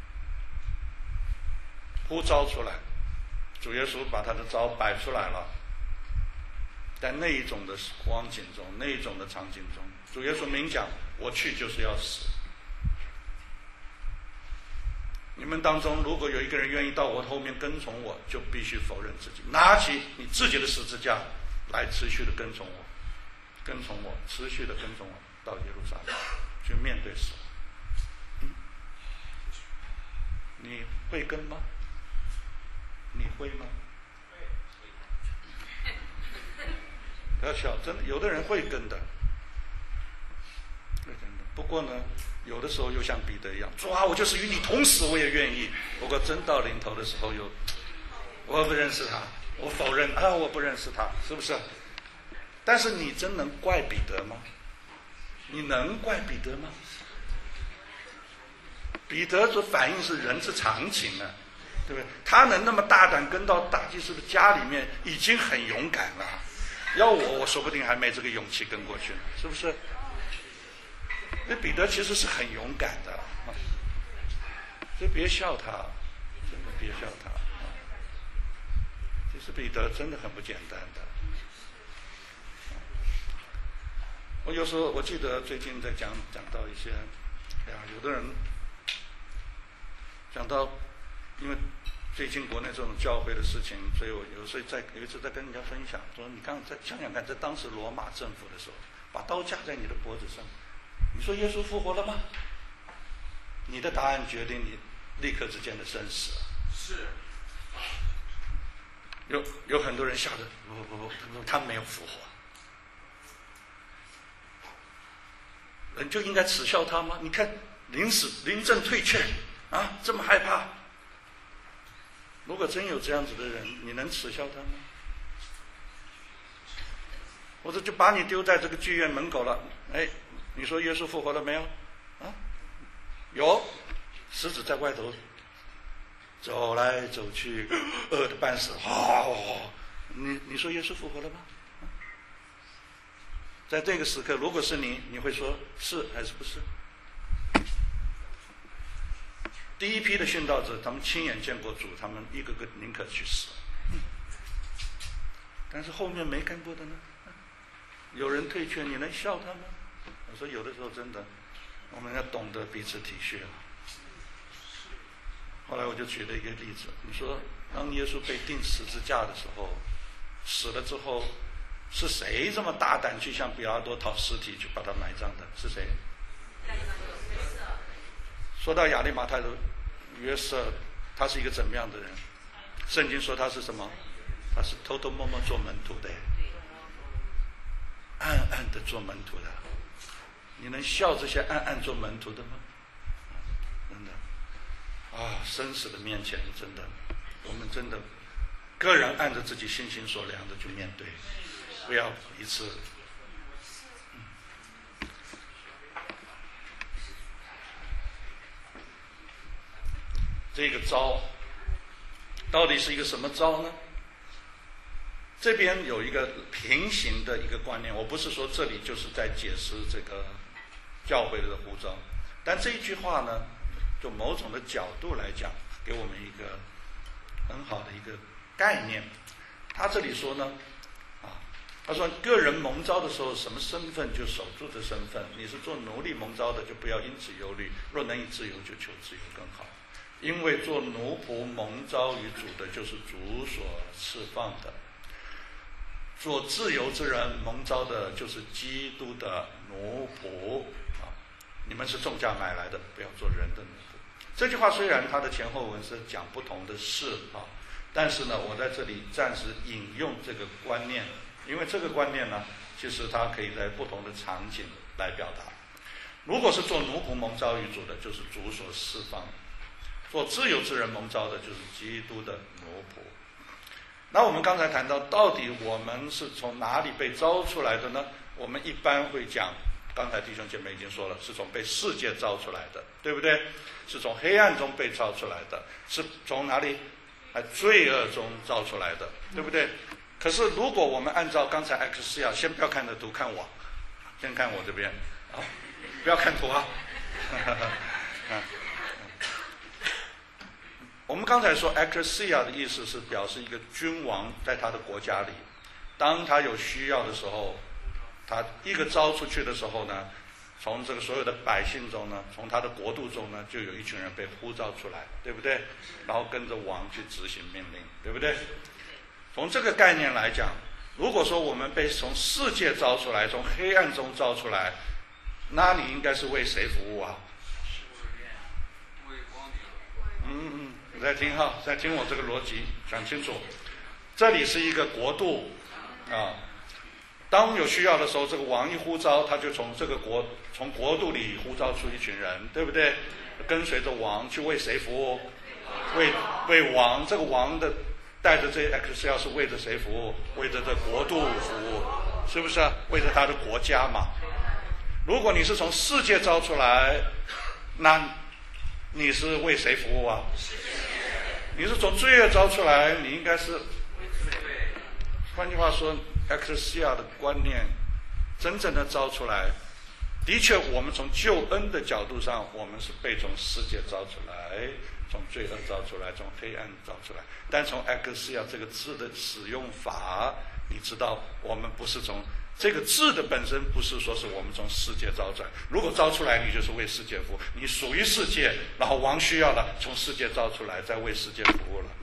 呼召出来，主耶稣把他的招摆出来了。在那一种的光景中，那一种的场景中，主耶稣明讲，我去就是要死。你们当中如果有一个人愿意到我后面跟从我，就必须否认自己，拿起你自己的十字架来持续的跟从我，跟从我，持续的跟从我到耶路撒冷，去面对死。嗯，你会跟吗？你会吗？不要笑，真的，有的人会跟的，会跟的。不过呢，有的时候又像彼得一样，主啊，我就是与你同死，我也愿意。不过真到临头的时候又，我不认识他，我否认啊，我不认识他，是不是？但是你真能怪彼得吗？你能怪彼得吗？彼得的反应是人之常情啊，对不对？他能那么大胆跟到大祭司的家里面，已经很勇敢了。要我，我说不定还没这个勇气跟过去呢，是不是？那彼得其实是很勇敢的，所以别笑他，真的别笑他。其实彼得真的很不简单的。我有时候我记得最近在讲讲到一些，哎呀，有的人讲到，因为最近国内这种教会的事情，所以我有时候在有一次在跟人家分享，说你刚在想想看，在当时罗马政府的时候，把刀架在你的脖子上，你说耶稣复活了吗？你的答案决定你立刻之间的生死。 是。 有有很多人吓得不不不不，他没有复活，人就应该耻笑他吗？你看临死临阵退却啊，这么害怕。如果真有这样子的人，你能耻笑他吗？或者就把你丢在这个剧院门口了，哎，你说耶稣复活了没有？啊，有，狮子在外头走来走去，饿得半死，哦，你你说耶稣复活了吗？在这个时刻，如果是你，你会说是还是不是？第一批的殉道者，他们亲眼见过主，他们一个个宁可去死。但是后面没看过的呢？有人退却，你能笑他吗？我说有的时候真的，我们要懂得彼此体恤。后来我就举了一个例子，你说当耶稣被钉十字架的时候，死了之后，是谁这么大胆去向比拉多讨尸体去把他埋葬的？是谁？说到亚利马太的约瑟，他是一个怎么样的人？圣经说他是什么？他是偷偷摸摸做门徒的，暗暗的做门徒的。你能笑这些暗暗做门徒的吗？真的啊，生死的面前，真的，我们真的个人按着自己心心所量的去面对，不要一次。这个招到底是一个什么招呢？这边有一个平行的一个观念，我不是说这里就是在解释这个教会的呼召，但这一句话呢，就某种的角度来讲，给我们一个很好的一个概念。他这里说呢，啊，他说个人蒙召的时候，什么身份就守住这身份。你是做奴隶蒙召的，就不要因此忧虑；若能以自由，就求自由更好。因为做奴仆蒙召于主的，就是主所释放的；做自由之人蒙召的，就是基督的奴仆。啊， 你们是重价买来的，不要做人的奴仆。这句话虽然它的前后文是讲不同的事啊，但是呢，我在这里暂时引用这个观念，因为这个观念呢，其实它可以在不同的场景来表达。如果是做奴仆蒙召于主的，就是主所释放；做自由之人蒙召的，就是基督的奴仆。那我们刚才谈到，到底我们是从哪里被招出来的呢？我们一般会讲，刚才弟兄姐妹已经说了，是从被世界招出来的，对不对？是从黑暗中被招出来的，是从哪里？哎，罪恶中招出来的，对不对？可是如果我们按照刚才 X 亚，先不要看的图，看我，先看我这边啊，不要看图啊。我们刚才说 Ecclesia 的意思是表示一个君王在他的国家里，当他有需要的时候，他一个招出去的时候呢，从这个所有的百姓中呢，从他的国度中呢，就有一群人被呼召出来，对不对？然后跟着王去执行命令，对不对？从这个概念来讲，如果说我们被从世界招出来，从黑暗中招出来，那你应该是为谁服务啊？嗯嗯，你在听哈，在听我这个逻辑，讲清楚。这里是一个国度啊，当有需要的时候，这个王一呼召，他就从这个国从国度里呼召出一群人，对不对？跟随着王去为谁服务？为为王，这个王的带着这 Ecclesia 是为着谁服务？为着这国度服务，是不是啊？为着他的国家嘛。如果你是从世界招出来，那你是为谁服务啊？你是从罪恶招出来，你应该是，换句话说 Ecclesia 的观念真正的招出来，的确我们从救恩的角度上，我们是被从世界招出来，从罪恶招出来，从黑暗招出来。但从 Ecclesia 这个字的使用法，你知道我们不是从这个字的本身，不是说是我们从世界招出来。如果招出来，你就是为世界服务，你属于世界，然后王需要了，从世界招出来，再为世界服务了。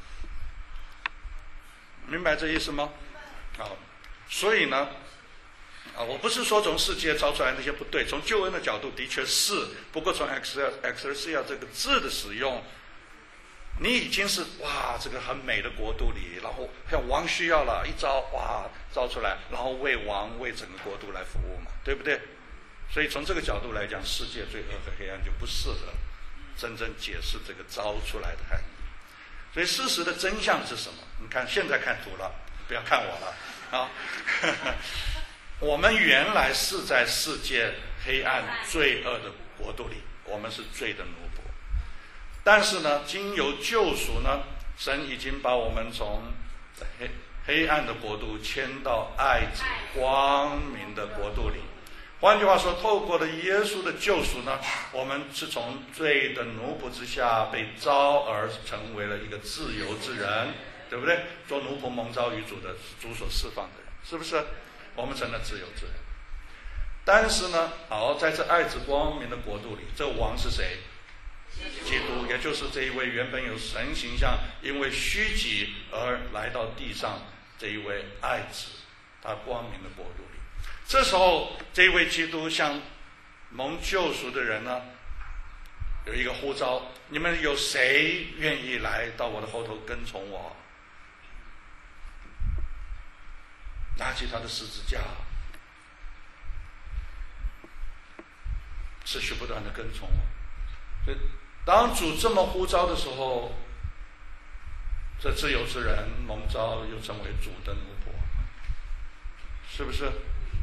明白这意思吗？好，所以呢，啊，我不是说从世界招出来那些不对，从救恩的角度的确是，不过从 Ecclesia 这个字的使用，你已经是哇，这个很美的国度里，然后像王需要了，一招哇招出来，然后为王为整个国度来服务嘛，对不对？所以从这个角度来讲，世界罪恶和黑暗就不适合真正解释这个招出来的含义。所以事实的真相是什么？你看现在看图了，不要看我了啊！我们原来是在世界黑暗罪恶的国度里，我们是罪的奴仆。但是呢，经由救赎呢，神已经把我们从黑黑暗的国度迁到爱子光明的国度里。换句话说，透过了耶稣的救赎呢，我们是从罪的奴仆之下被召而成为了一个自由之人，对不对？做奴仆蒙召于主的，主所释放的人，是不是？我们成了自由之人。但是呢，好，在这爱子光明的国度里，这王是谁？基督，也就是这一位原本有神形象，因为虚己而来到地上这一位爱子，他光明的国度里。这时候，这一位基督向蒙救赎的人呢，有一个呼召：你们有谁愿意来到我的后头跟从我？拿起他的十字架，持续不断的跟从我。所以当主这么呼召的时候，这自由之人蒙召又成为主的奴仆，是不是？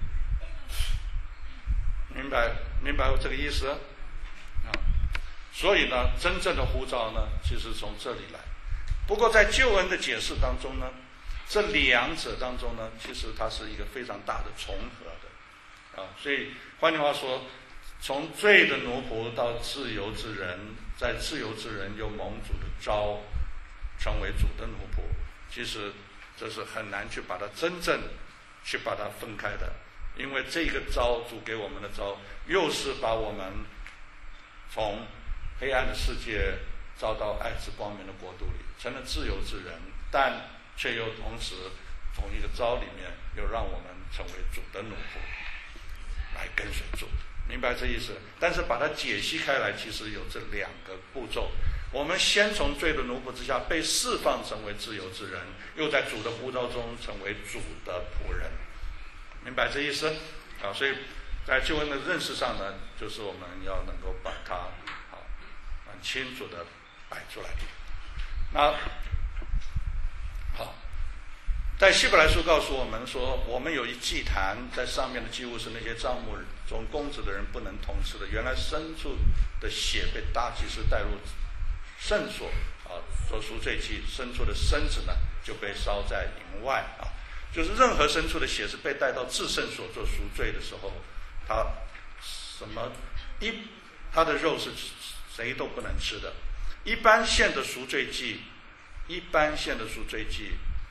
明白明白我这个意思啊？所以呢，真正的呼召呢，其实从这里来。不过在救恩的解释当中呢，这两者当中呢，其实它是一个非常大的重合的啊。所以换句话说，从罪的奴仆到自由之人，在自由之人又蒙主的召，成为主的奴仆，其实这是很难去把它真正去把它分开的。因为这个召，主给我们的召，又是把我们从黑暗的世界召到爱子光明的国度里，成了自由之人，但却又同时从一个召里面，又让我们成为主的奴仆，来跟随主。 明白这意思？但是把它解析开来，其实有这两个步骤。我们先从罪的奴仆之下被释放成为自由之人，又在主的呼召中成为主的仆人，明白这意思？啊，所以在救恩的认识上呢，就是我们要能够把它好很清楚的摆出来。那好，在希伯来书告诉我们说，我们有一祭坛，在上面的祭物是那些帐幕中供职的人不能同吃的。原来牲畜的血被大祭司带入圣所啊，做赎罪祭，牲畜的身子呢就被烧在营外啊。就是任何牲畜的血是被带到至圣所做赎罪的时候，它什么一它的肉是谁都不能吃的。一般献的赎罪祭，一般献的赎罪祭，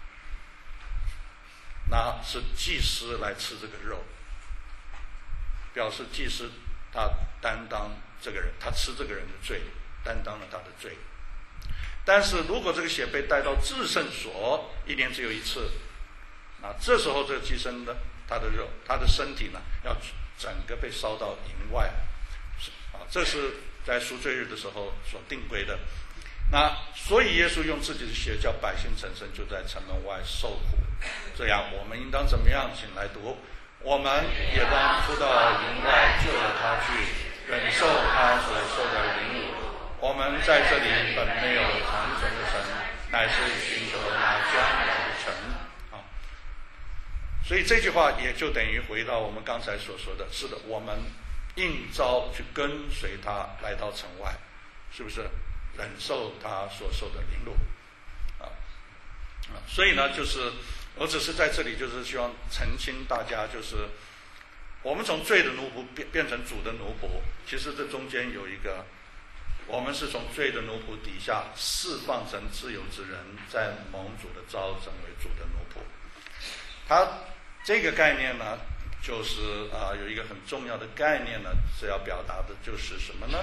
那是祭司来吃这个肉，表示祭司他担当这个人，他吃这个人的罪，担当了他的罪。但是如果这个血被带到至圣所，一年只有一次，那这时候这个祭牲呢，他的肉，他的身体呢，要整个被烧到营外，啊，这是在赎罪日的时候所定规的。那所以耶稣用自己的血叫百姓成圣，就在城门外受苦。这样我们应当怎么样？请来读。我们也当出到营外，就着他去，忍受他所受的凌辱。我们在这里本没有长存的城，乃是寻求那将来的城。啊，所以这句话也就等于回到我们刚才所说的，是的，我们应召去跟随他来到城外，是不是？忍受他所受的凌辱，啊啊，所以呢，就是我只是在这里，就是希望澄清大家，就是我们从罪的奴仆变变成主的奴仆，其实这中间有一个，我们是从罪的奴仆底下释放成自由之人，在蒙主的召成为主的奴仆。他这个概念呢，就是啊，有一个很重要的概念呢，是要表达的就是什么呢？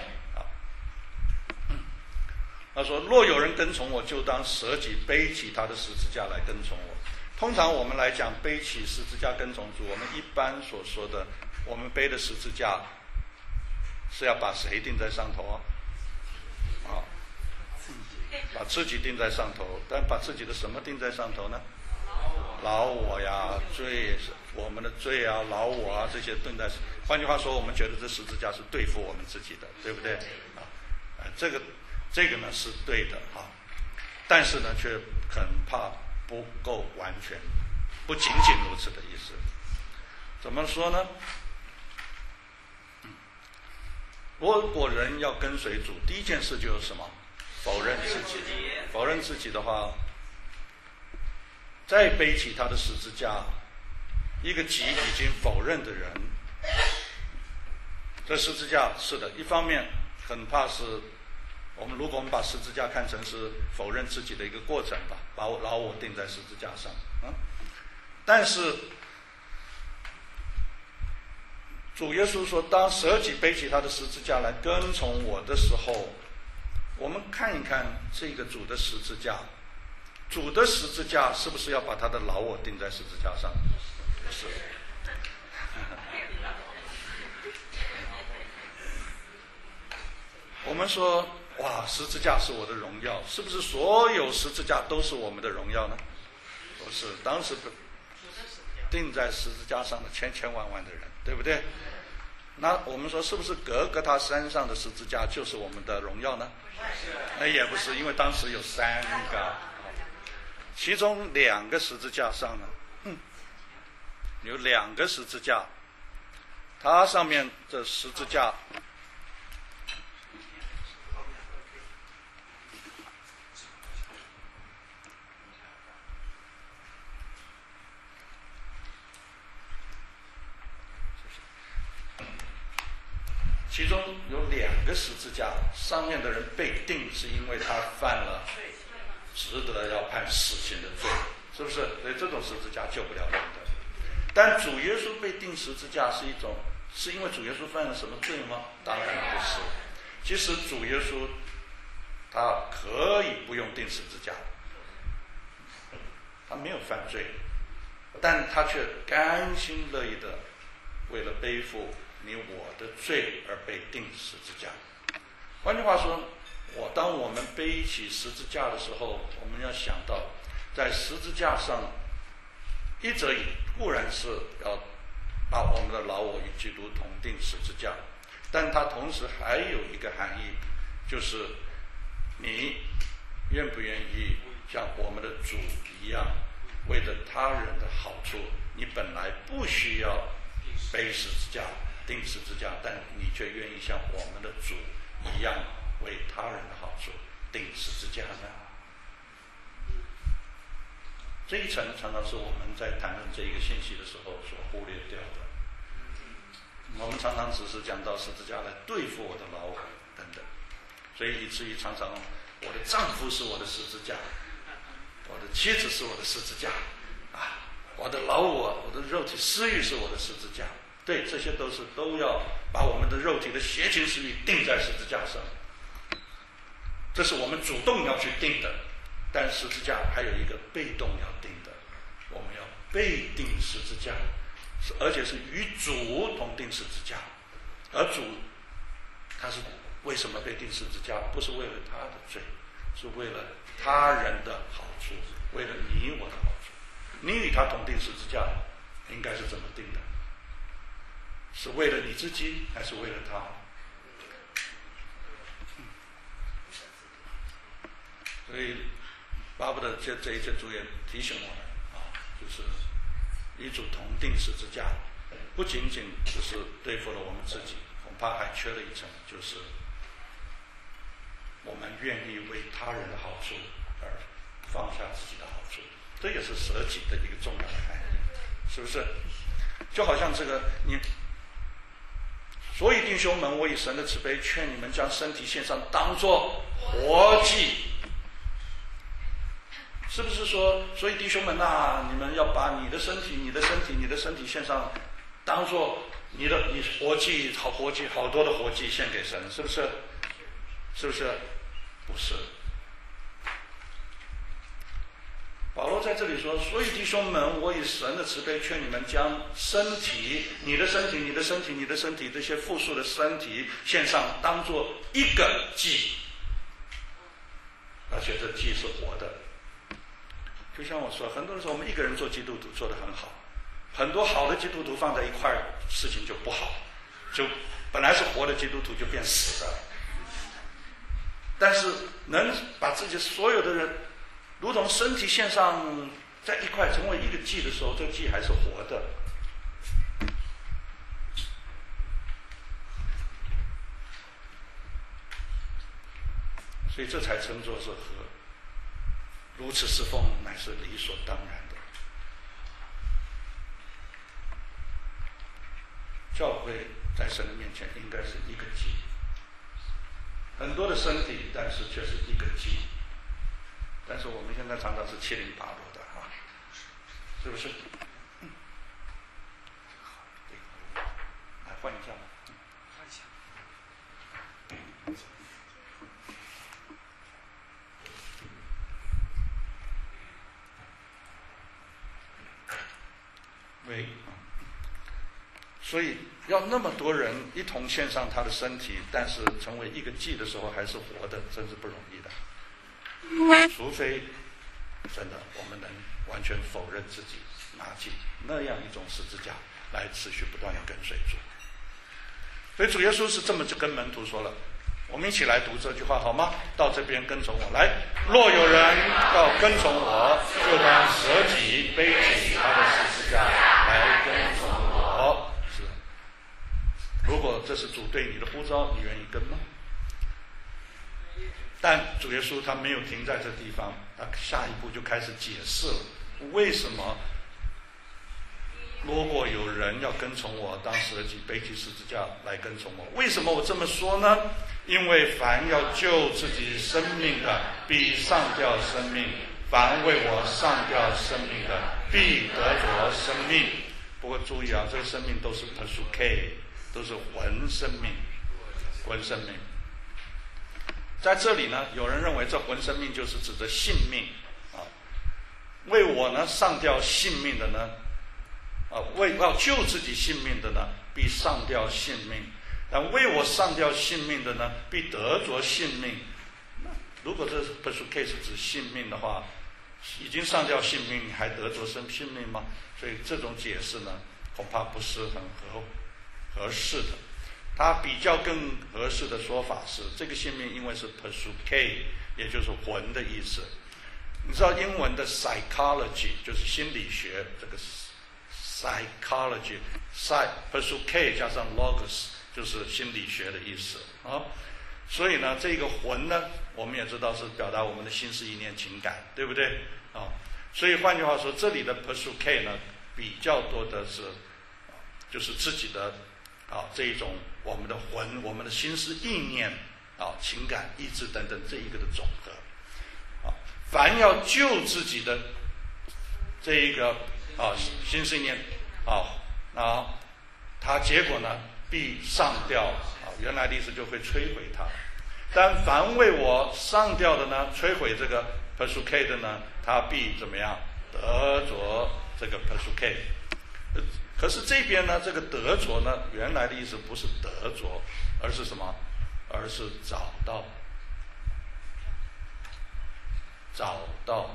他说：“若有人跟从我，就当舍己，背起他的十字架来跟从我。”通常我们来讲背起十字架跟从主，我们一般所说的，我们背的十字架是要把谁钉在上头啊？啊，把自己钉在上头，但把自己的什么钉在上头呢？老我呀，罪，我们的罪啊，老我啊，这些钉在。换句话说，我们觉得这十字架是对付我们自己的，对不对？啊，这个。这个呢是对的啊，但是呢却很怕不够完全，不仅仅如此的意思。怎么说呢？如果人要跟随主，第一件事就是什么？否认自己。否认自己的话，再背起他的十字架，一个己已经否认的人，这十字架是的，一方面很怕是。我们如果我们把十字架看成是否认自己的一个过程吧，把我老我钉在十字架上，嗯，但是主耶稣说，当舍己背起他的十字架来跟从我的时候，我们看一看这个主的十字架，主的十字架是不是要把他的老我钉在十字架上？不是。我们说，哇，十字架是我的荣耀，是不是所有十字架都是我们的荣耀呢？不是，当时钉在十字架上的千千万万的人，对不对？那我们说，是不是格格他山上的十字架就是我们的荣耀呢？那也不是，因为当时有三个，其中两个十字架上呢，嗯，有两个十字架，它上面的十字架。其中有两个十字架，上面的人被定是因为他犯了值得要判死刑的罪，是不是？所以这种十字架救不了人的。但主耶稣被定十字架是一种，是因为主耶稣犯了什么罪吗？当然不是。其实主耶稣他可以不用定十字架，他没有犯罪，但他却甘心乐意的为了背负你我的罪而被钉十字架。换句话说，我当我们背起十字架的时候，我们要想到，在十字架上，一则以固然是要把我们的老我与基督同钉十字架，但它同时还有一个含义，就是你愿不愿意像我们的主一样，为了他人的好处，你本来不需要背十字架、钉十字架，但你却愿意像我们的主一样，为他人的好处钉十字架呢？这一层常常是我们在谈论这一个信息的时候所忽略掉的。我们常常只是讲到十字架来对付我的老我等等，所以以至于常常我的丈夫是我的十字架，我的妻子是我的十字架，啊，我的老我，我的肉体私欲是我的十字架。对，这些都是都要把我们的肉体的邪情私欲钉在十字架上，这是我们主动要去钉的。但十字架还有一个被动要钉的，我们要被钉十字架，而且是与主同钉十字架。而主他是为什么被钉十字架？不是为了他的罪，是为了他人的好处，为了你我的好处。你与他同钉十字架，应该是怎么钉的？是为了你自己，还是为了他？所以巴不得这这一些主也提醒我们啊，就是与主同钉十字架，不仅仅只是对付了我们自己，恐怕还缺了一层，就是我们愿意为他人的好处而放下自己的好处，这也是舍己的一个重要的含义，是不是？就好像这个你，所以弟兄们，我以神的慈悲劝你们，将身体献上，当作活祭。是不是说，所以弟兄们啊，你们要把你的身体、你的身体、你的身体献上，当作你的你活祭、好活祭、好多的活祭献给神，是不是？是不是？不是。保罗在这里说，所以弟兄们，我以神的慈悲劝你们，将身体、你的身体、你的身体、你的身体这些复数的身体献上，当作一个祭，而且这祭是活的。就像我说，很多的时候我们一个人做基督徒做得很好，很多好的基督徒放在一块儿，事情就不好，就本来是活的基督徒就变死的。但是能把自己所有的人如同身体献上在一块成为一个祭的时候，这个祭还是活的。所以这才称作是和如此侍奉乃是理所当然的。教会在神的面前应该是一个祭，很多的身体，但是却是一个祭。但是我们现在常常是七零八落的啊，是不是？嗯、来换一下吧，换一下。喂，所以要那么多人一同献上他的身体，但是成为一个祭的时候还是活的，真是不容易的。除非真的我们能完全否认自己，拿起那样一种十字架来持续不断的跟随主。所以主耶稣是这么就跟门徒说了，我们一起来读这句话好吗？到这边跟从我来，若有人要跟从我，就当舍己，背起他的十字架来跟从我。是，如果这是主对你的呼召，你愿意跟吗？但主耶稣他没有停在这地方，他下一步就开始解释了为什么如果有人要跟从我，当舍己背起十字架来跟从我。为什么我这么说呢？因为凡要救自己生命的，必上吊生命；凡为我上吊生命的，必得着生命。不过注意啊，这个生命都是 pasuke， 都是魂生命，魂生命。在这里呢，有人认为这魂生命就是指的性命啊。为我呢上吊性命的呢， 啊，为要救自己性命的呢，必丧掉性命；但为我丧掉性命的呢，必得着性命。那如果这 persuke 是指性命的话，已经丧掉性命，你还得着生性命吗？所以这种解释呢，恐怕不是很合合适的。它比较更合适的说法是，这个性命因为是 persuke， 也就是魂的意思。你知道英文的 psychology 就是心理学，这个 psychology psy persuke 加上 logos 就是心理学的意思啊。所以呢，这个魂呢，我们也知道是表达我们的心思意念情感，对不对啊？所以换句话说，这里的 persuke 呢，比较多的是就是自己的啊这一种我们的魂、我们的心思意念啊、情感、意志等等这一个的总和啊。凡要救自己的这一个啊心思意念啊，那他结果呢必上吊啊，原来的意思就会摧毁他。但凡为我上吊的呢，摧毁这个 persuke 的呢，他必怎么样得着这个 persuke。可是这边呢，这个得着呢，原来的意思不是得着，而是什么？而是找到，找到，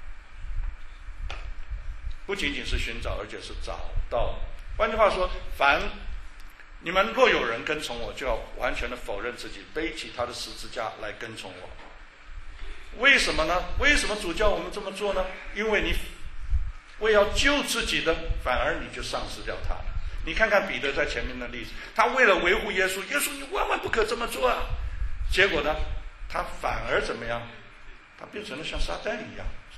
不仅仅是寻找，而且是找到。换句话说，凡你们若有人跟从我，就要完全的否认自己，背起他的十字架来跟从我。为什么呢？为什么主叫我们这么做呢？因为你为要救自己的，反而你就丧失掉他了。你看看彼得在前面的例子，他为了维护耶稣，耶稣你万万不可这么做啊！结果呢，他反而怎么样？他变成了像撒旦一样，是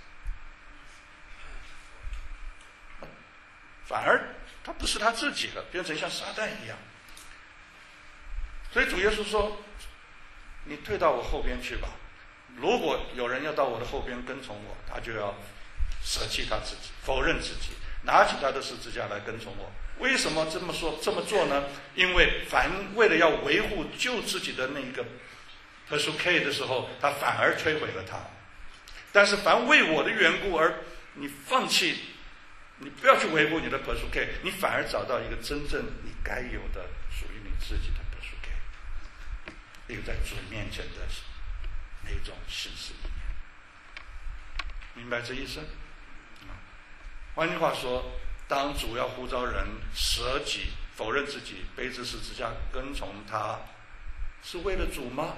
反而他不是他自己了，变成像撒旦一样。所以主耶稣说：“你退到我后边去吧。如果有人要到我的后边跟从我，他就要舍弃他自己，否认自己，拿起他的十字架来跟从我。为什么这么说这么做呢？因为凡为了要维护救自己的那一个 persuke 的时候，他反而摧毁了他。但是凡为我的缘故而你放弃，你不要去维护你的 persuke， 你反而找到一个真正你该有的属于你自己的 persuke， 一个在主面前的那种心思意念。明白这意思？换句话说，当主要呼召人舍己、否认自己、背着十字架跟从他，是为了主吗？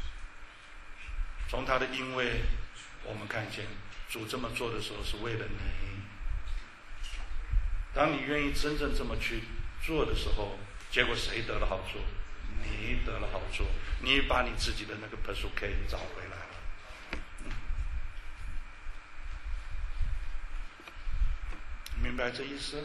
从他的因为，我们看见主这么做的时候是为了你。当你愿意真正这么去做的时候，结果谁得了好处？你得了好处，你把你自己的那个 persuke 找回来了。明白这意思？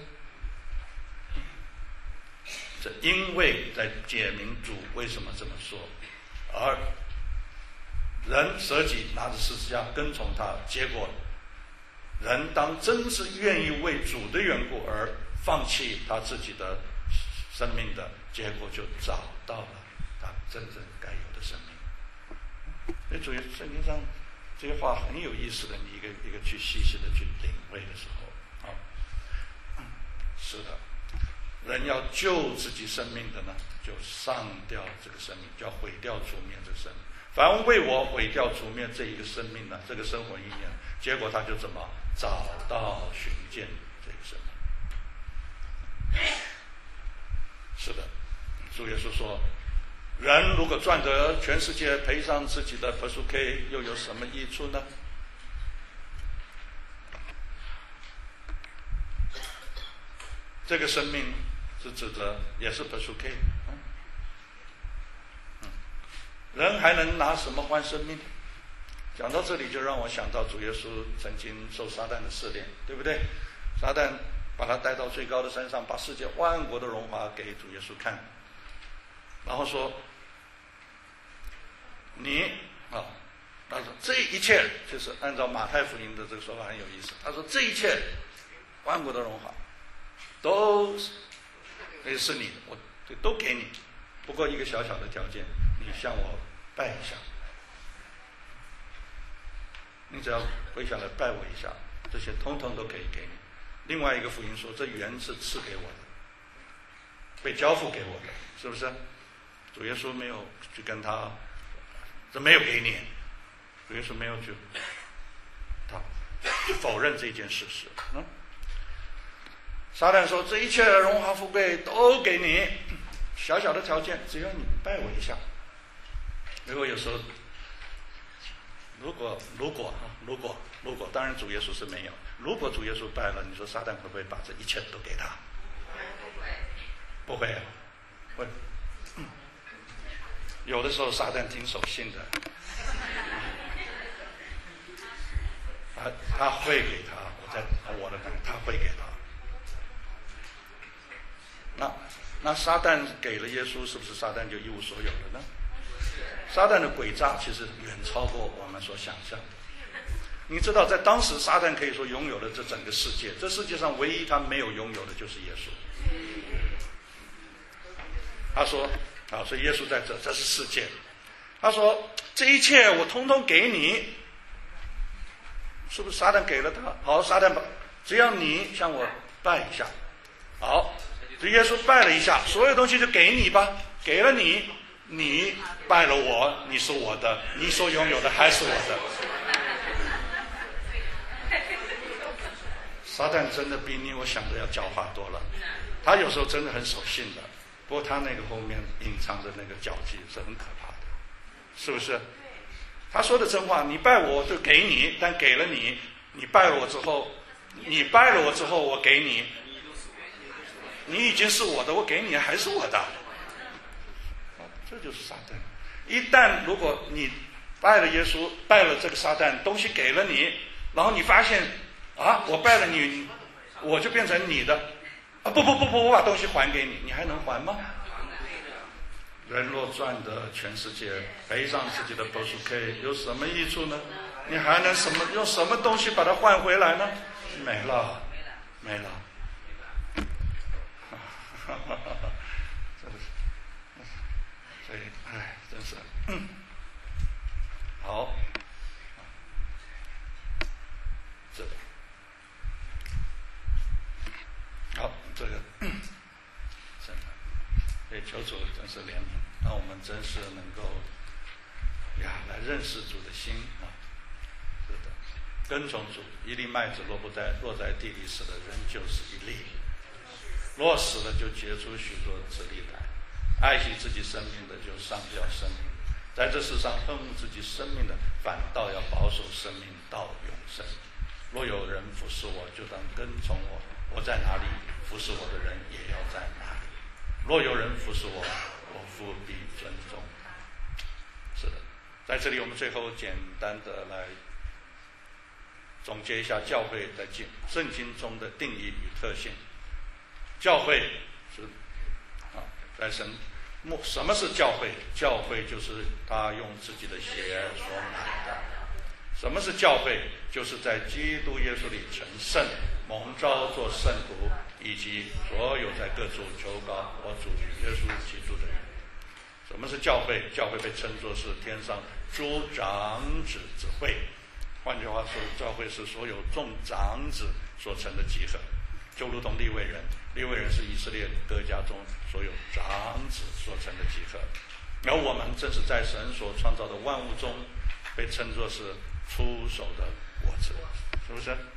这因为在解明主为什么这么说，而人舍己拿着十字架跟从他，结果人当真是愿意为主的缘故而放弃他自己的生命的，结果就找到了他真正该有的生命。所以主圣经上这些话很有意思的，你一个一个去细细的去领会的时候，啊，是的，人要救自己生命的呢，就上掉这个生命，就要毁掉除灭这个生命。凡为我毁掉除灭这一个生命呢，这个生活意念，结果他就怎么找到寻见这个生命。是的，主耶稣说，人如果赚得全世界，赔上自己的 persuke， 又有什么益处呢？这个生命是指的也是 persuke， 嗯，人还能拿什么换生命？讲到这里，就让我想到主耶稣曾经受撒旦的试炼，对不对？撒旦把他带到最高的山上，把世界万国的荣华给主耶稣看，然后说：“你啊，他说这一切就是按照马太福音的这个说法很有意思。他说这一切万国的荣华都是是你的，我都给你，不过一个小小的条件，你向我拜一下。你只要跪下来拜我一下，这些通通都可以给你。 另外一个福音说，这原是赐给我的，被交付给我的，是不是？主耶稣没有去跟他，这没有给你，主耶稣没有去，他否认这件事实。嗯，撒旦说这一切的荣华富贵都给你，小小的条件，只要你拜我一下。如果有时候，如果如果啊，如果如果，当然主耶稣是没有。如果主耶稣拜了，你说撒旦会不会把这一切都给他？不会，会。嗯，有的时候撒旦挺守信的，他他会给他，我在我的感觉他会给他。那那撒旦给了耶稣，是不是撒旦就一无所有了呢？撒旦的诡诈其实远超过我们所想象的。你知道，在当时撒旦可以说拥有了这整个世界，这世界上唯一他没有拥有的就是耶稣。他说啊，所以耶稣在这，这是世界。他说这一切我通通给你，是不是撒旦给了他？好，撒旦吧，只要你向我拜一下，好，这耶稣拜了一下，所有东西就给你吧，给了你，你拜了我，你是我的，你所拥有的还是我的。撒旦真的比你我想的要狡猾多了，他有时候真的很守信的，不过他那个后面隐藏的那个脚迹是很可怕的，是不是？他说的真话，你拜我就给你，但给了你，你拜了我之后，你拜了我之后，我给你，你已经是我的，我给你还是我的，这就是撒旦。一旦如果你拜了耶稣，拜了这个撒旦，东西给了你，然后你发现啊，我拜了你，我就变成你的，啊不不不不，我把东西还给你，你还能还吗？人若赚得全世界，赔上自己的不属K，有什么益处呢？你还能什么用什么东西把它换回来呢？没了，没了。真的是，所以，哎，真是，嗯，好，这个，好，这个，真的，所以求主真是怜悯，让我们真是能够呀来认识主的心啊，是的，跟从主，一粒麦子落不在落在地里死的人就是一粒。若死了就结出许多子粒来，爱惜自己生命的就上吊生命，在这世上恨恶自己生命的，反倒要保守生命到永生。若有人服侍我，就当跟从我，我在哪里，服侍我的人也要在哪里。若有人服侍我，我父必尊重他。是的，在这里我们最后简单的来总结一下教会在圣经中的定义与特性。教会是啊，在神什么是教会？教会就是他用自己的血所买的。什么是教会？就是在基督耶稣里成圣、蒙召做圣徒，以及所有在各处求告我主耶稣基督的人。什么是教会？教会被称作是天上诸长子之会。换句话说，教会是所有众长子所成的集合，就如同利未人。利未人是以色列各家中所有长子所成的集合，而我们正是在神所创造的万物中被称作是出手的果子，是不是？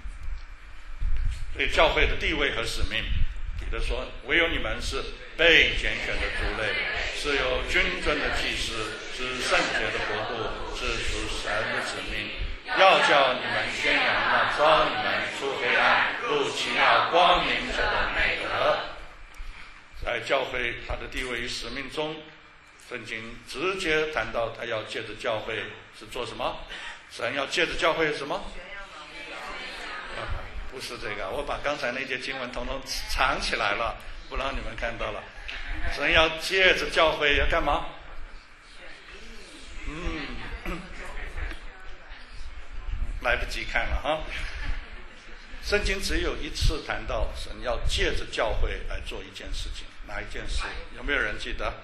所以教会的地位和使命，彼得说，唯有你们是被拣选的族类，是有君尊的祭司，是圣洁的国度，是属神的子民，要叫你们宣扬那召你们出黑暗入奇妙光明者的美德。在教会他的地位与使命中，圣经直接谈到他要借着教会是做什么？神要借着教会什么？啊，不是这个，我把刚才那节经文统统藏起来了，不让你们看到了。神要借着教会要干嘛？嗯，来不及看了哈。圣经只有一次谈到神要借着教会来做一件事情，哪一件事？有没有人记得？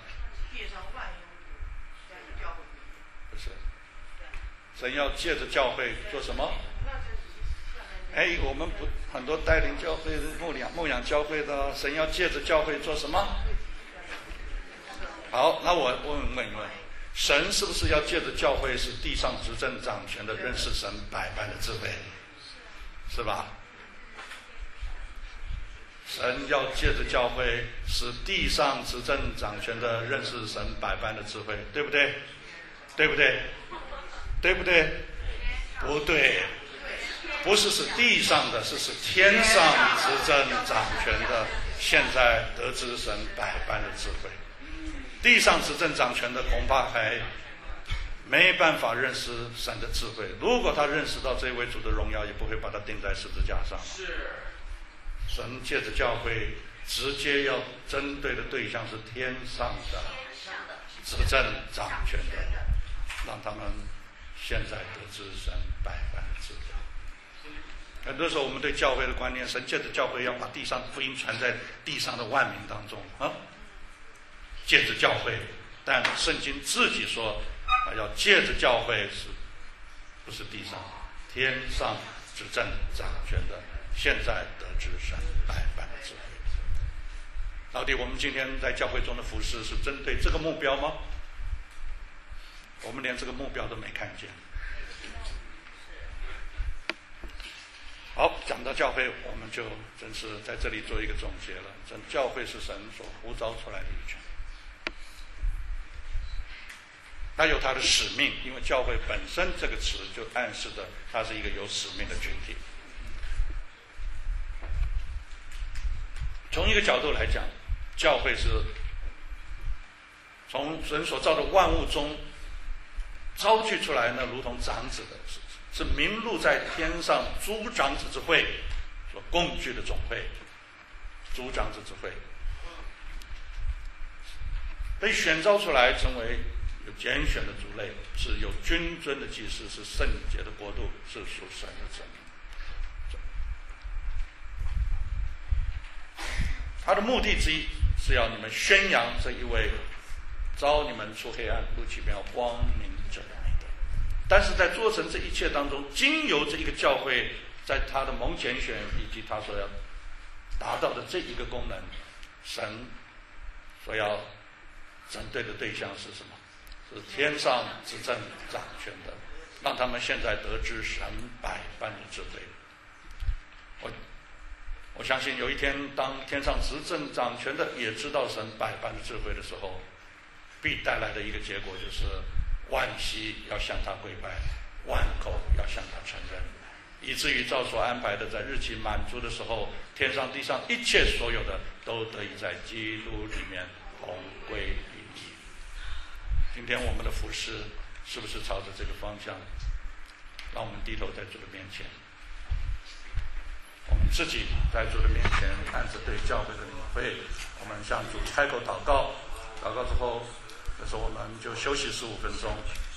不是，神要借着教会做什么？ 哎，我们不很多带领教会、牧养牧养教会的，神要借着教会做什么？好，那我问问一问，神是不是要借着教会使地上执政掌权的认识神百般的智慧？是吧？神要借着教会使地上执政掌权的认识神百般的智慧，对不对？对不对？对不对？不对，不是使地上的，是使天上执政掌权的现在得知神百般的智慧。地上执政掌权的恐怕还没办法认识神的智慧，如果他认识到这位主的荣耀，也不会把他钉在十字架上。是神借着教会直接要针对的对象是天上的执政掌权的，让他们现在得知神百般的智慧。很多时候我们对教会的观念，神借着教会要把地上的福音传在地上的万民当中啊，借着教会，但圣经自己说啊，要借着教会，是不是地上天上执政掌权的现在得知神百般的智慧？到底我们今天在教会中的服事是针对这个目标吗？我们连这个目标都没看见。好，讲到教会，我们就真是在这里做一个总结了。真教会是神所呼召出来的一群，它有它的使命，因为教会本身这个词就暗示着它是一个有使命的群体。从一个角度来讲，教会是从神所造的万物中招聚出来呢，如同长子的，是是名录在天上诸长子之会所共聚的总会，诸长子之会被选召出来，成为有拣选的族类，是有君尊的祭司，是圣洁的国度，是属神的子民。他的目的之一是要你们宣扬这一位召你们出黑暗入奇妙光明者的美德。但是在做成这一切当中，经由这一个教会在他的蒙拣选以及他所要达到的这一个功能，神所要针对的对象是什么？是天上执政掌权的，让他们现在得知神百般的智慧。我我相信有一天，当天上执政掌权的也知道神百般的智慧的时候，必带来的一个结果就是万膝要向他跪拜，万口要向他承认，以至于照所安排的，在日期满足的时候，天上地上一切所有的都得以在基督里面同归于一。今天我们的服事是不是朝着这个方向？让我们低头在主的面前，我们自己在主的面前按着对教会的领会，我们向主开口祷告，祷告之后，这时候我们就休息十五分钟。